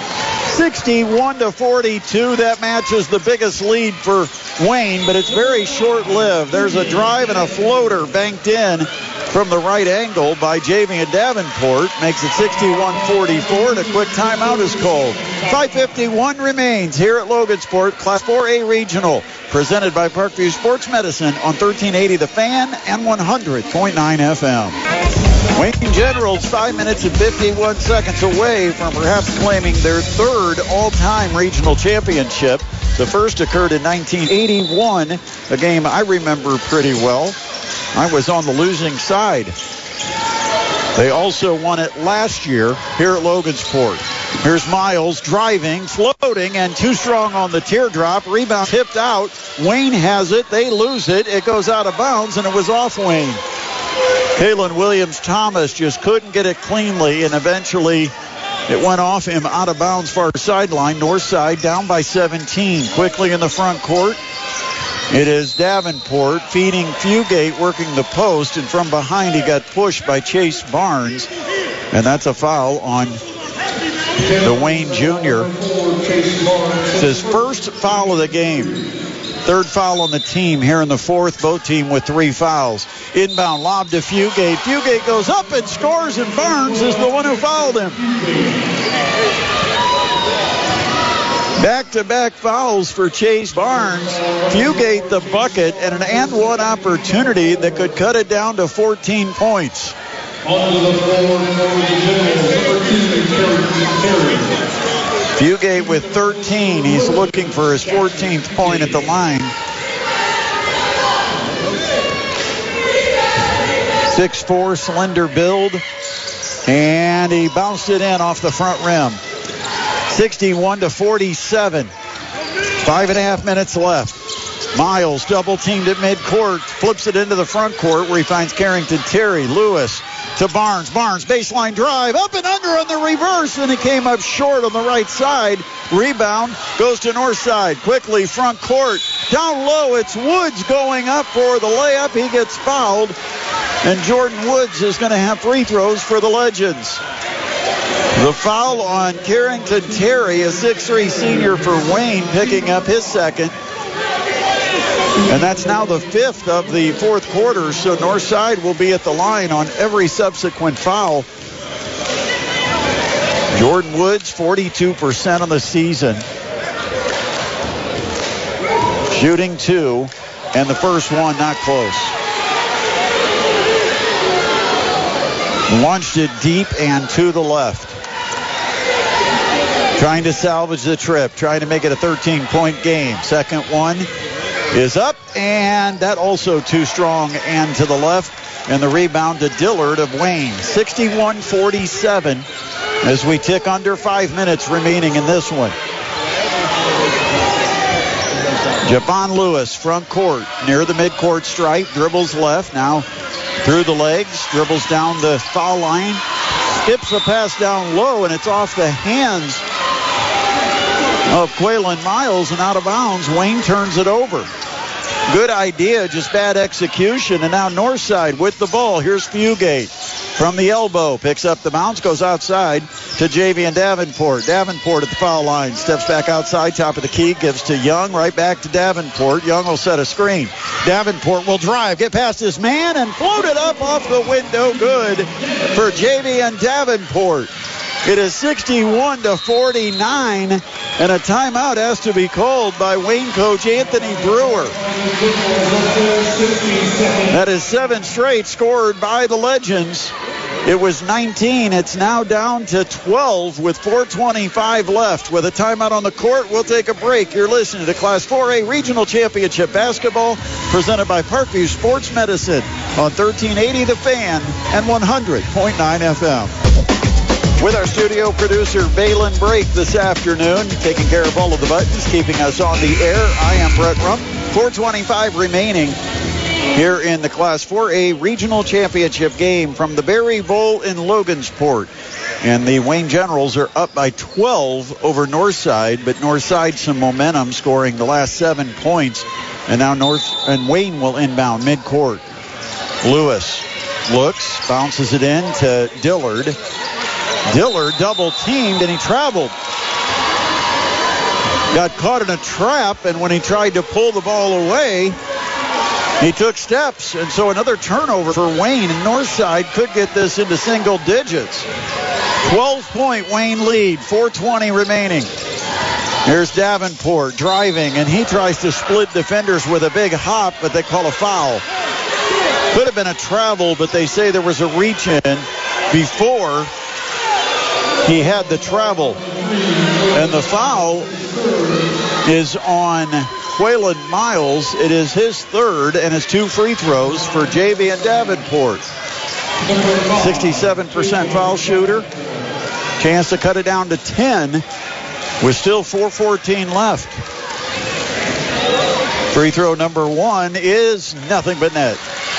61-42. That matches the biggest lead for Wayne, but it's very short-lived. There's a drive and a floater banked in from the right angle by Javian Davenport. Makes it 61-44, and a quick timeout is called. 5:51 remains here at Logansport, Class 4A Regional, presented by Parkview Sports Medicine on 1380 The Fan and 100.9 FM. Wayne Generals 5 minutes and 51 seconds away from perhaps claiming their 3rd all-time regional championship. The first occurred in 1981, a game I remember pretty well. I was on the losing side. They also won it last year here at Logansport. Here's Miles driving, floating, and too strong on the teardrop. Rebound tipped out. Wayne has it. They lose it. It goes out of bounds, and it was off Wayne. Kalen Williams-Thomas just couldn't get it cleanly, and eventually it went off him out of bounds far sideline. Northside down by 17. Quickly in the front court. It is Davenport feeding Fugate, working the post, and from behind he got pushed by Chase Barnes, and that's a foul on the Wayne Jr. It's his first foul of the game. Third foul on the team here in the fourth. Both team with 3 fouls. Inbound lob to Fugate. Fugate goes up and scores, and Barnes is the one who fouled him. Back-to-back fouls for Chase Barnes. Fugate the bucket and an and-one opportunity that could cut it down to 14 points. Fugate with 13. He's looking for his 14th point at the line. 6'4", slender build. And he bounced it in off the front rim. 61-47. 5.5 minutes left. Miles double teamed at midcourt, flips it into the front court where he finds Carrington Terry. Lewis to Barnes. Barnes baseline drive, up and under on the reverse, and he came up short on the right side. Rebound goes to north side. Quickly front court. Down low, it's Woods going up for the layup. He gets fouled, and Jordan Woods is going to have free throws for the Legends. The foul on Carrington Terry, a 6'3" senior for Wayne, picking up his second. And that's now the 5th of the fourth quarter, so Northside will be at the line on every subsequent foul. Jordan Woods, 42% on the season. Shooting 2, and the first one not close. Launched it deep and to the left. Trying to salvage the trip, trying to make it a 13-point game. Second one is up, and that also too strong and to the left. And the rebound to Dillard of Wayne. 61-47 as we tick under 5 minutes remaining in this one. Javon Lewis, front court, near the midcourt stripe, dribbles left, now through the legs, dribbles down the foul line, skips a pass down low, and it's off the hands of Quaylen Miles and out of bounds. Wayne turns it over. Good idea, just bad execution. And now Northside with the ball. Here's Fugate from the elbow. Picks up the bounce, goes outside to Javian Davenport. Davenport at the foul line. Steps back outside, top of the key, gives to Young. Right back to Davenport. Young will set a screen. Davenport will drive, get past his man, and float it up off the window. Good for Javian Davenport. It is 61-49, and a timeout has to be called by Wayne coach Anthony Brewer. That is 7 straight scored by the Legends. It was 19. It's now down to 12 with 4:25 left. With a timeout on the court, we'll take a break. You're listening to Class 4A Regional Championship Basketball, presented by Parkview Sports Medicine on 1380 The Fan and 100.9 FM. With our studio producer, Balin Brake, this afternoon, taking care of all of the buttons, keeping us on the air. I am Brett Rump. 4:25 remaining here in the Class 4A Regional Championship game from the Berry Bowl in Logansport. And the Wayne Generals are up by 12 over Northside, but Northside some momentum, scoring the last 7 points. And now Wayne will inbound midcourt. Lewis looks, bounces it in to Dillard. Dillard double teamed, and he traveled. Got caught in a trap, and when he tried to pull the ball away, he took steps. And so another turnover for Wayne, and Northside could get this into single digits. 12-point Wayne lead, 4:20 remaining. Here's Davenport driving, and he tries to split defenders with a big hop, but they call a foul. Could have been a travel, but they say there was a reach in before he had the travel. And the foul is on Quaylen Miles. It is his third and his 2 free throws for Javian Davenport. 67% foul shooter. Chance to cut it down to 10 with still 4:14 left. Free throw number 1 is nothing but net.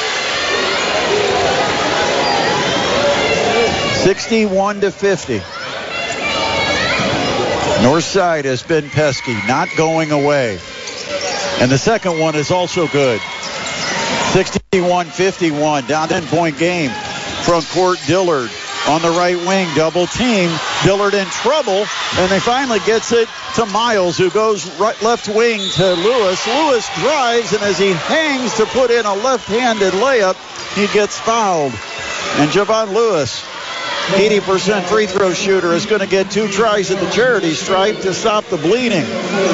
61-50. Northside has been pesky, not going away. And the second one is also good. 61-51, down 10-point game. Front court, Dillard on the right wing, double team. Dillard in trouble, and they finally gets it to Miles, who goes left wing to Lewis. Lewis drives, and as he hangs to put in a left-handed layup, he gets fouled. And Javon Lewis, 80% free throw shooter, is going to get 2 tries at the charity stripe to stop the bleeding.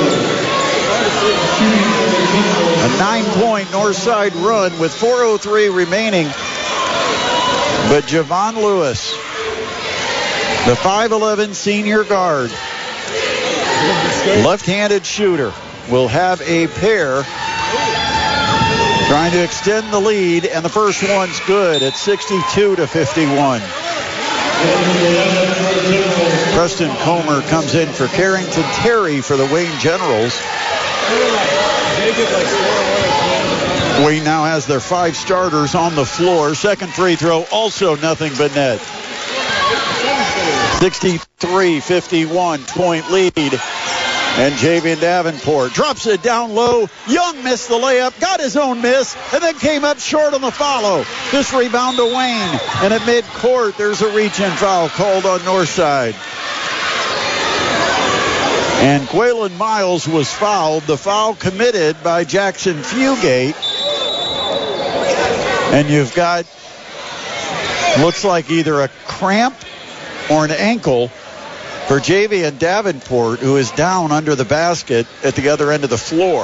A 9-point Northside run with 4:03 remaining. But Javon Lewis, the 5'11 senior guard, left-handed shooter, will have a pair trying to extend the lead, and the first one's good at 62-51. Preston Comer comes in for Carrington Terry for the Wayne Generals. Wayne now has their 5 starters on the floor. Second free throw, also nothing but net. 63-51, point lead. And Javian Davenport drops it down low. Young missed the layup, got his own miss, and then came up short on the follow. This rebound to Wayne. And at midcourt, there's a reach-in foul called on Northside. And Quaylen Miles was fouled. The foul committed by Jackson Fugate. And you've got, looks like either a cramp or an ankle for Javian Davenport, who is down under the basket at the other end of the floor.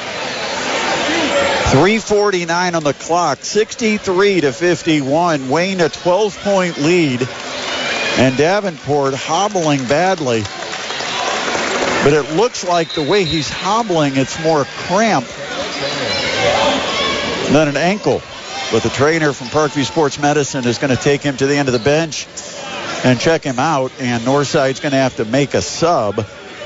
3:49 on the clock, 63-51. Wayne a 12-point lead, and Davenport hobbling badly. But it looks like the way he's hobbling, it's more a cramp than an ankle. But the trainer from Parkview Sports Medicine is going to take him to the end of the bench and check him out, and Northside's going to have to make a sub.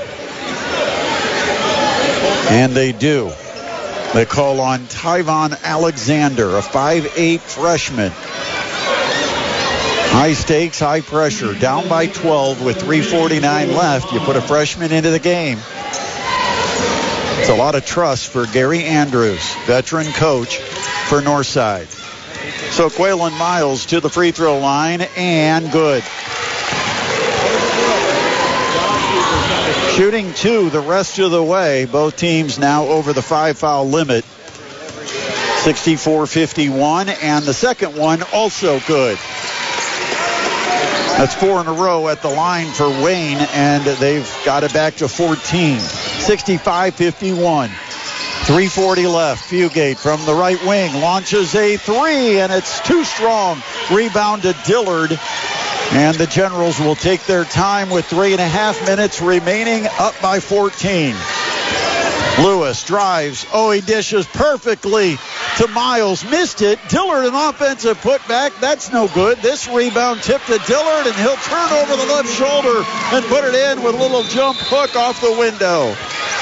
And they do. They call on Tyvon Alexander, a 5'8 freshman. High stakes, high pressure, down by 12 with 3:49 left. You put a freshman into the game. It's a lot of trust for Gary Andrews, veteran coach for Northside. So Quaylen Miles to the free throw line, and good. Shooting 2 the rest of the way. Both teams now over the 5-foul limit. 64-51, and the second one also good. That's 4 in a row at the line for Wayne, and they've got it back to 14. 65-51. 3:40 left. Fugate from the right wing launches a 3, and it's too strong. Rebound to Dillard, and the Generals will take their time with 3.5 minutes remaining, up by 14. Lewis drives. Oh, he dishes perfectly to Miles. Missed it. Dillard, an offensive putback. That's no good. This rebound tipped to Dillard, and he'll turn over the left shoulder and put it in with a little jump hook off the window.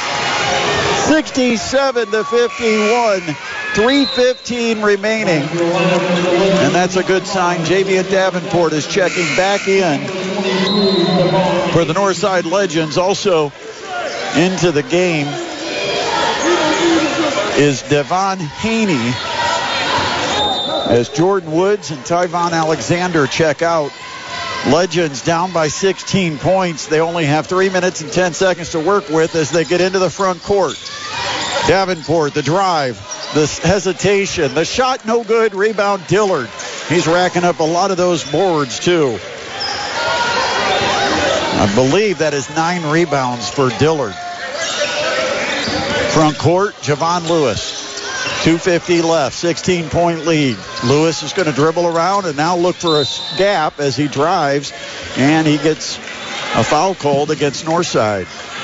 67-51. 3:15 remaining. And that's a good sign. Javian Davenport is checking back in for the Northside Legends. Also into the game is Devon Haney, as Jordan Woods and Tyvon Alexander check out. Legends down by 16 points. They only have 3 minutes and 10 seconds to work with as they get into the front court. Davenport, the drive, the hesitation, the shot no good, rebound Dillard. He's racking up a lot of those boards too. I believe that is 9 rebounds for Dillard. Front court, Javon Lewis. 2:50 left, 16-point lead. Lewis is going to dribble around and now look for a gap as he drives, and he gets a foul called against Northside.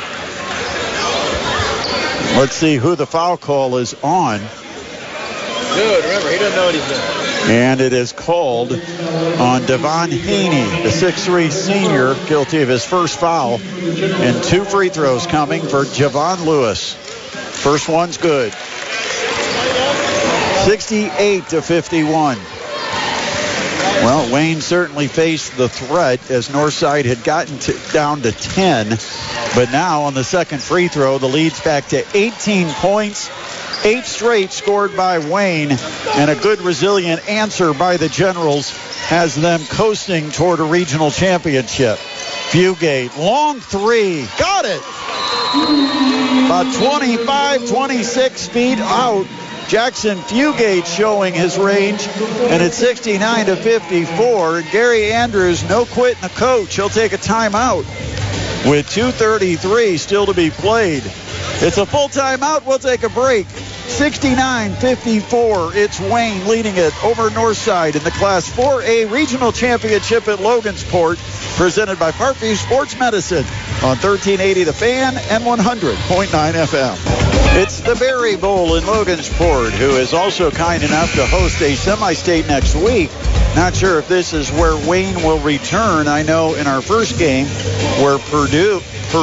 Let's see who the foul call is on. Dude, remember, he doesn't know what he's doing. And it is called on Devon Haney, the 6'3 senior, guilty of his first foul. And 2 free throws coming for Javon Lewis. First one's good. 68-51. Well, Wayne certainly faced the threat as Northside had gotten down to 10. But now on the second free throw, the lead's back to 18 points. 8 straight scored by Wayne, and a good resilient answer by the Generals has them coasting toward a regional championship. Fugate, long three, got it! About 25, 26 feet out. Jackson Fugate showing his range, and it's 69-54. And Gary Andrews, no quitting the coach. He'll take a timeout with 2:33 still to be played. It's a full timeout. We'll take a break. 69-54. It's Wayne leading it over Northside in the Class 4A Regional Championship at Logansport, presented by Parkview Sports Medicine on 1380 The Fan and 100.9 FM. It's the Berry Bowl in Logansport, who is also kind enough to host a semi-state next week. Not sure if this is where Wayne will return. I know in our first game where Peru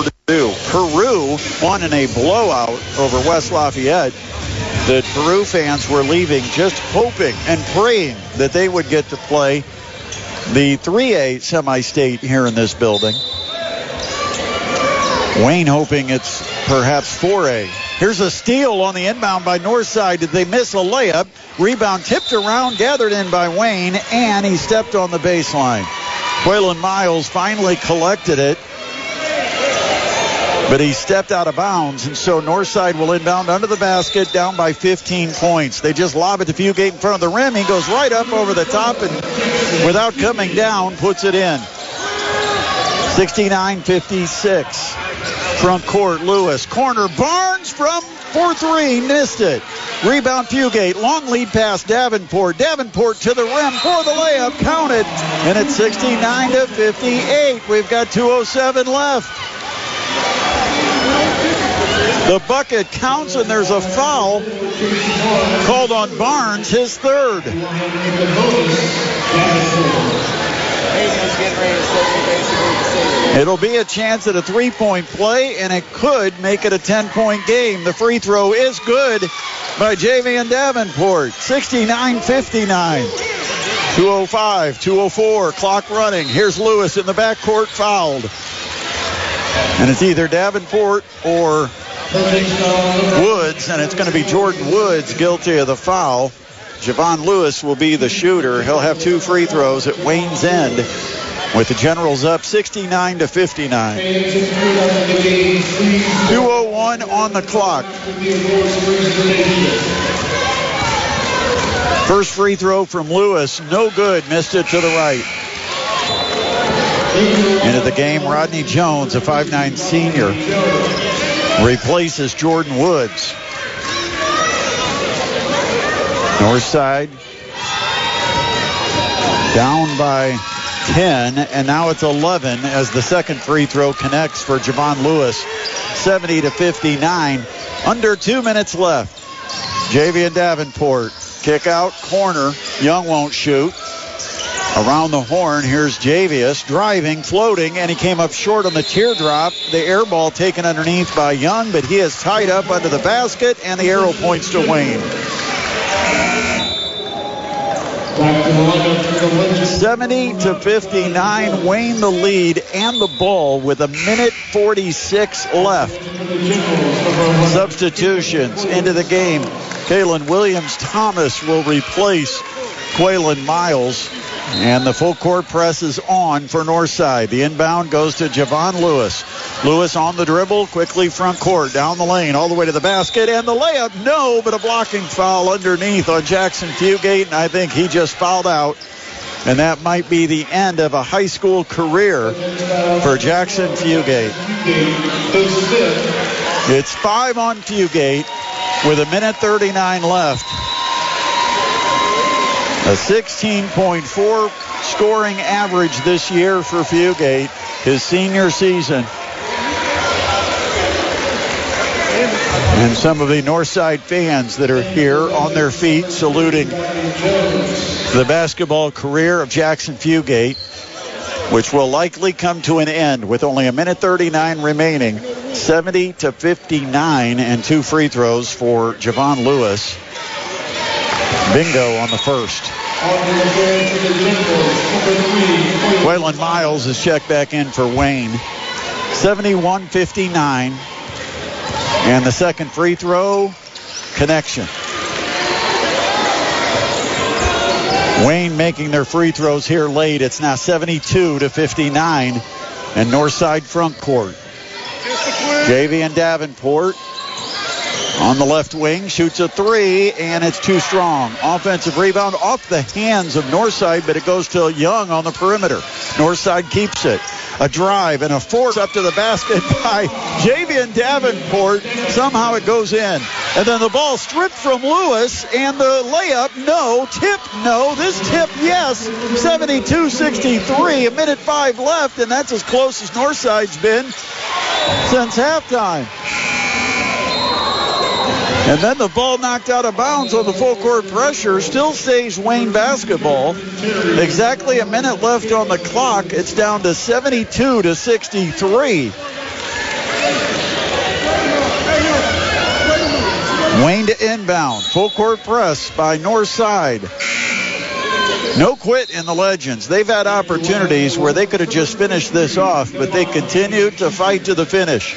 won in a blowout over West Lafayette, that Peru fans were leaving just hoping and praying that they would get to play the 3A semi-state here in this building. Wayne hoping it's perhaps 4A. Here's a steal on the inbound by Northside. Did they miss a layup? Rebound tipped around, gathered in by Wayne, and he stepped on the baseline. Quaylen Miles finally collected it, but he stepped out of bounds, and so Northside will inbound under the basket, down by 15 points. They just lob it to Fugate in front of the rim. He goes right up over the top and, without coming down, puts it in. 69-56. Front court, Lewis. Corner, Barnes from 4-3, missed it. Rebound, Fugate. Long lead pass, Davenport. Davenport to the rim for the layup, counted. And it's 69-58. We've got 2:07 left. The bucket counts, and there's a foul called on Barnes, his third. It'll be a chance at a three-point play, and it could make it a 10-point game. The free throw is good by Javian Davenport. 69-59. 2:05, 2:04, clock running. Here's Lewis in the backcourt, fouled. And it's either Davenport or Woods, and it's going to be Jordan Woods guilty of the foul. Javon Lewis will be the shooter. He'll have 2 free throws at Wayne's end, with the Generals up 69-59. 2:01 on the clock. First free throw from Lewis, no good, missed it to the right. Into the game, Rodney Jones, a 5'9" senior, replaces Jordan Woods. Northside down by 10, and now it's 11 as the second free throw connects for Javon Lewis. 70-59. Under 2 minutes left. Javian Davenport, kick out, corner. Young won't shoot. Around the horn, here's Javius driving, floating, and he came up short on the teardrop. The air ball taken underneath by Young, but he is tied up under the basket, and the arrow points to Wayne. 70-59, Wayne the lead and the ball with 1:46 left. Substitutions into the game. Kalen Williams-Thomas will replace Quaylen Miles. And the full court press is on for Northside. The inbound goes to Javon Lewis. Lewis on the dribble, quickly front court, down the lane, all the way to the basket. And the layup, no, but a blocking foul underneath on Jackson Fugate. And I think he just fouled out. And that might be the end of a high school career for Jackson Fugate. It's 5 on Fugate with 1:39 left. A 16.4 scoring average this year for Fugate, his senior season. And some of the Northside fans that are here on their feet saluting the basketball career of Jackson Fugate, which will likely come to an end with only 1:39 remaining. 70-59 and 2 free throws for Javon Lewis. Bingo on the first. Waylon Miles is checked back in for Wayne. 71-59. And the second free throw, connection. Wayne making their free throws here late. It's now 72-59. And Northside front court. Javian Davenport on the left wing shoots a three, and it's too strong. Offensive rebound off the hands of Northside, but it goes to Young on the perimeter. Northside keeps it. A drive and a force up to the basket by Javian Davenport. Somehow it goes in. And then the ball stripped from Lewis, and the layup, no. Tip, no. This tip, yes. 72-63. 1:05 left, and that's as close as Northside's been since halftime. And then the ball knocked out of bounds on the full court pressure. Still stays Wayne basketball. Exactly a minute left on the clock. It's down to 72-63. Wayne to inbound. Full court press by Northside. No quit in the Legends. They've had opportunities where they could have just finished this off, but they continued to fight to the finish.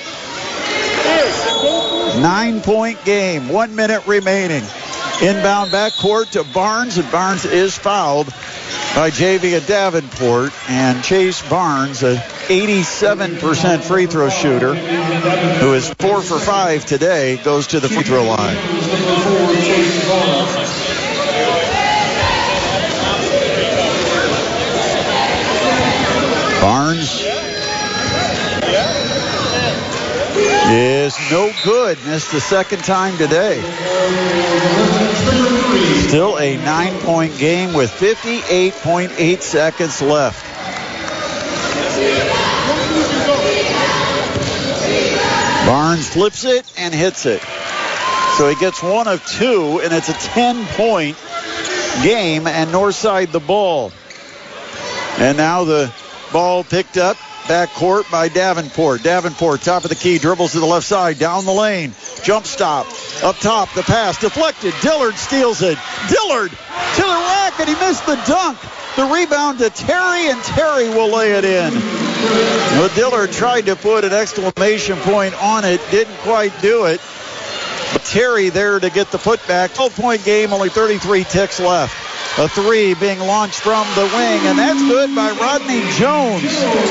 9-point game, 1 minute remaining. Inbound backcourt to Barnes, and Barnes is fouled by Javian Davenport. And Chase Barnes, a 87% free throw shooter, who is 4 for 5 today, goes to the free throw line. Barnes is no good. Missed the second time today. Still a 9-point game with 58.8 seconds left. Barnes flips it and hits it. So he gets one of two, and it's a 10-point game, and Northside the ball. And now the ball picked up backcourt by Davenport. Davenport, top of the key, dribbles to the left side, down the lane. Jump stop. Up top, the pass deflected. Dillard steals it. Dillard to the rack, and he missed the dunk. The rebound to Terry, and Terry will lay it in. Well, Dillard tried to put an exclamation point on it. Didn't quite do it. But Terry there to get the putback. 12-point game, only 33 ticks left. A three being launched from the wing, and that's good by Rodney Jones.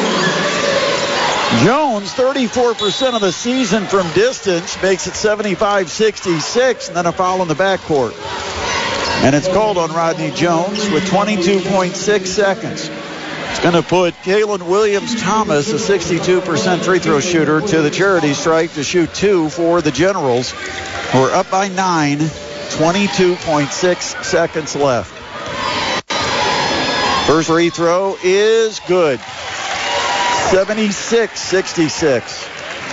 Jones, 34% of the season from distance, makes it 75-66, and then a foul in the backcourt. And it's called on Rodney Jones with 22.6 seconds. It's going to put Kalen Williams-Thomas, a 62% free throw shooter, to the charity stripe to shoot two for the Generals, who are up by 9, 22.6 seconds left. First free throw is good. 76-66.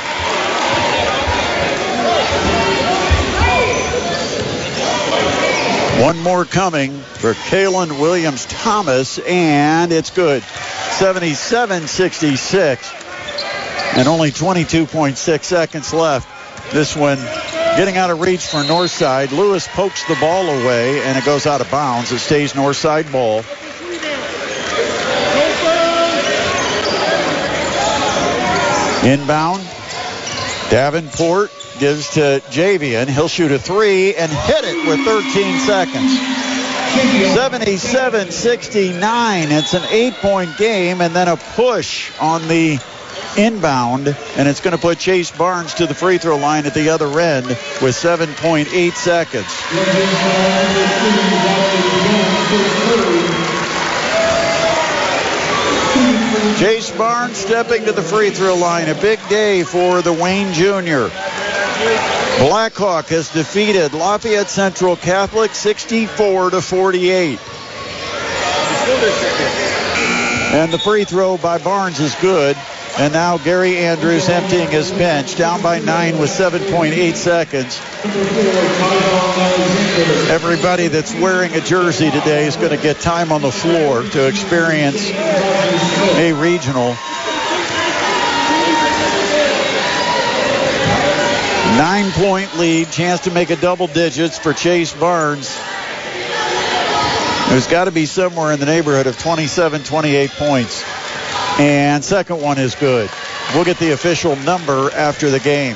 One more coming for Kalen Williams-Thomas, and it's good. 77-66. And only 22.6 seconds left. This one getting out of reach for Northside. Lewis pokes the ball away, and it goes out of bounds. It stays Northside ball. Inbound. Davenport gives to Javian. He'll shoot a three and hit it with 13 seconds. 77-69. It's an 8-point game, and then a push on the inbound, and it's going to put Chase Barnes to the free throw line at the other end with 7.8 seconds. Chase Barnes stepping to the free throw line. A big day for the Wayne Jr. Blackhawk has defeated Lafayette Central Catholic 64-48. And the free throw by Barnes is good. And now Gary Andrews emptying his bench, down by 9 with 7.8 seconds. Everybody that's wearing a jersey today is going to get time on the floor to experience a regional. 9-point lead, chance to make it double digits for Chase Barnes. There's got to be somewhere in the neighborhood of 27, 28 points. And second one is good. We'll get the official number after the game.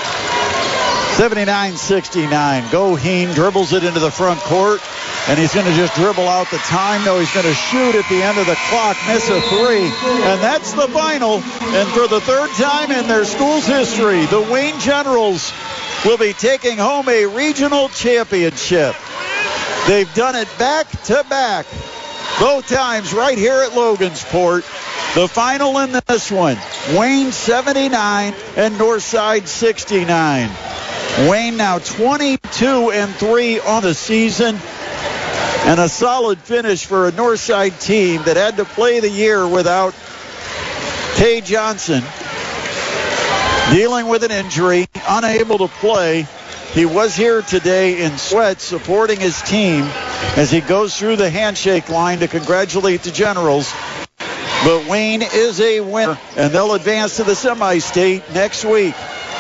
79-69. Goheen dribbles it into the front court, and he's going to just dribble out the time. No, he's going to shoot at the end of the clock, miss a three, and that's the final. And for the third time in their school's history, the Wayne Generals will be taking home a regional championship. They've done it back to back, both times right here at Logansport. The final in this one, Wayne 79 and Northside 69. Wayne now 22-3 on the season, and a solid finish for a Northside team that had to play the year without Tay Johnson, dealing with an injury, unable to play. He was here today in sweat supporting his team as he goes through the handshake line to congratulate the Generals. But Wayne is a winner, and they'll advance to the semi-state next week.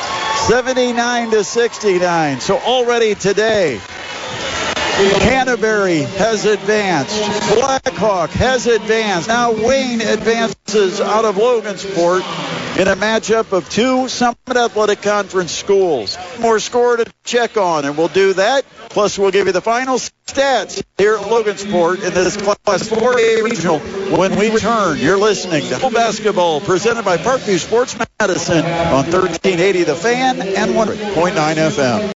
79-69. So already today, Canterbury has advanced. Blackhawk has advanced. Now Wayne advances out of Logansport in a matchup of two Summit Athletic Conference schools. More score to check on, and we'll do that. Plus, we'll give you the final stats here at Logansport in this Class 4A Regional when we return. You're listening to Home Basketball presented by Parkview Sports Medicine on 1380 The Fan and 100.9 FM.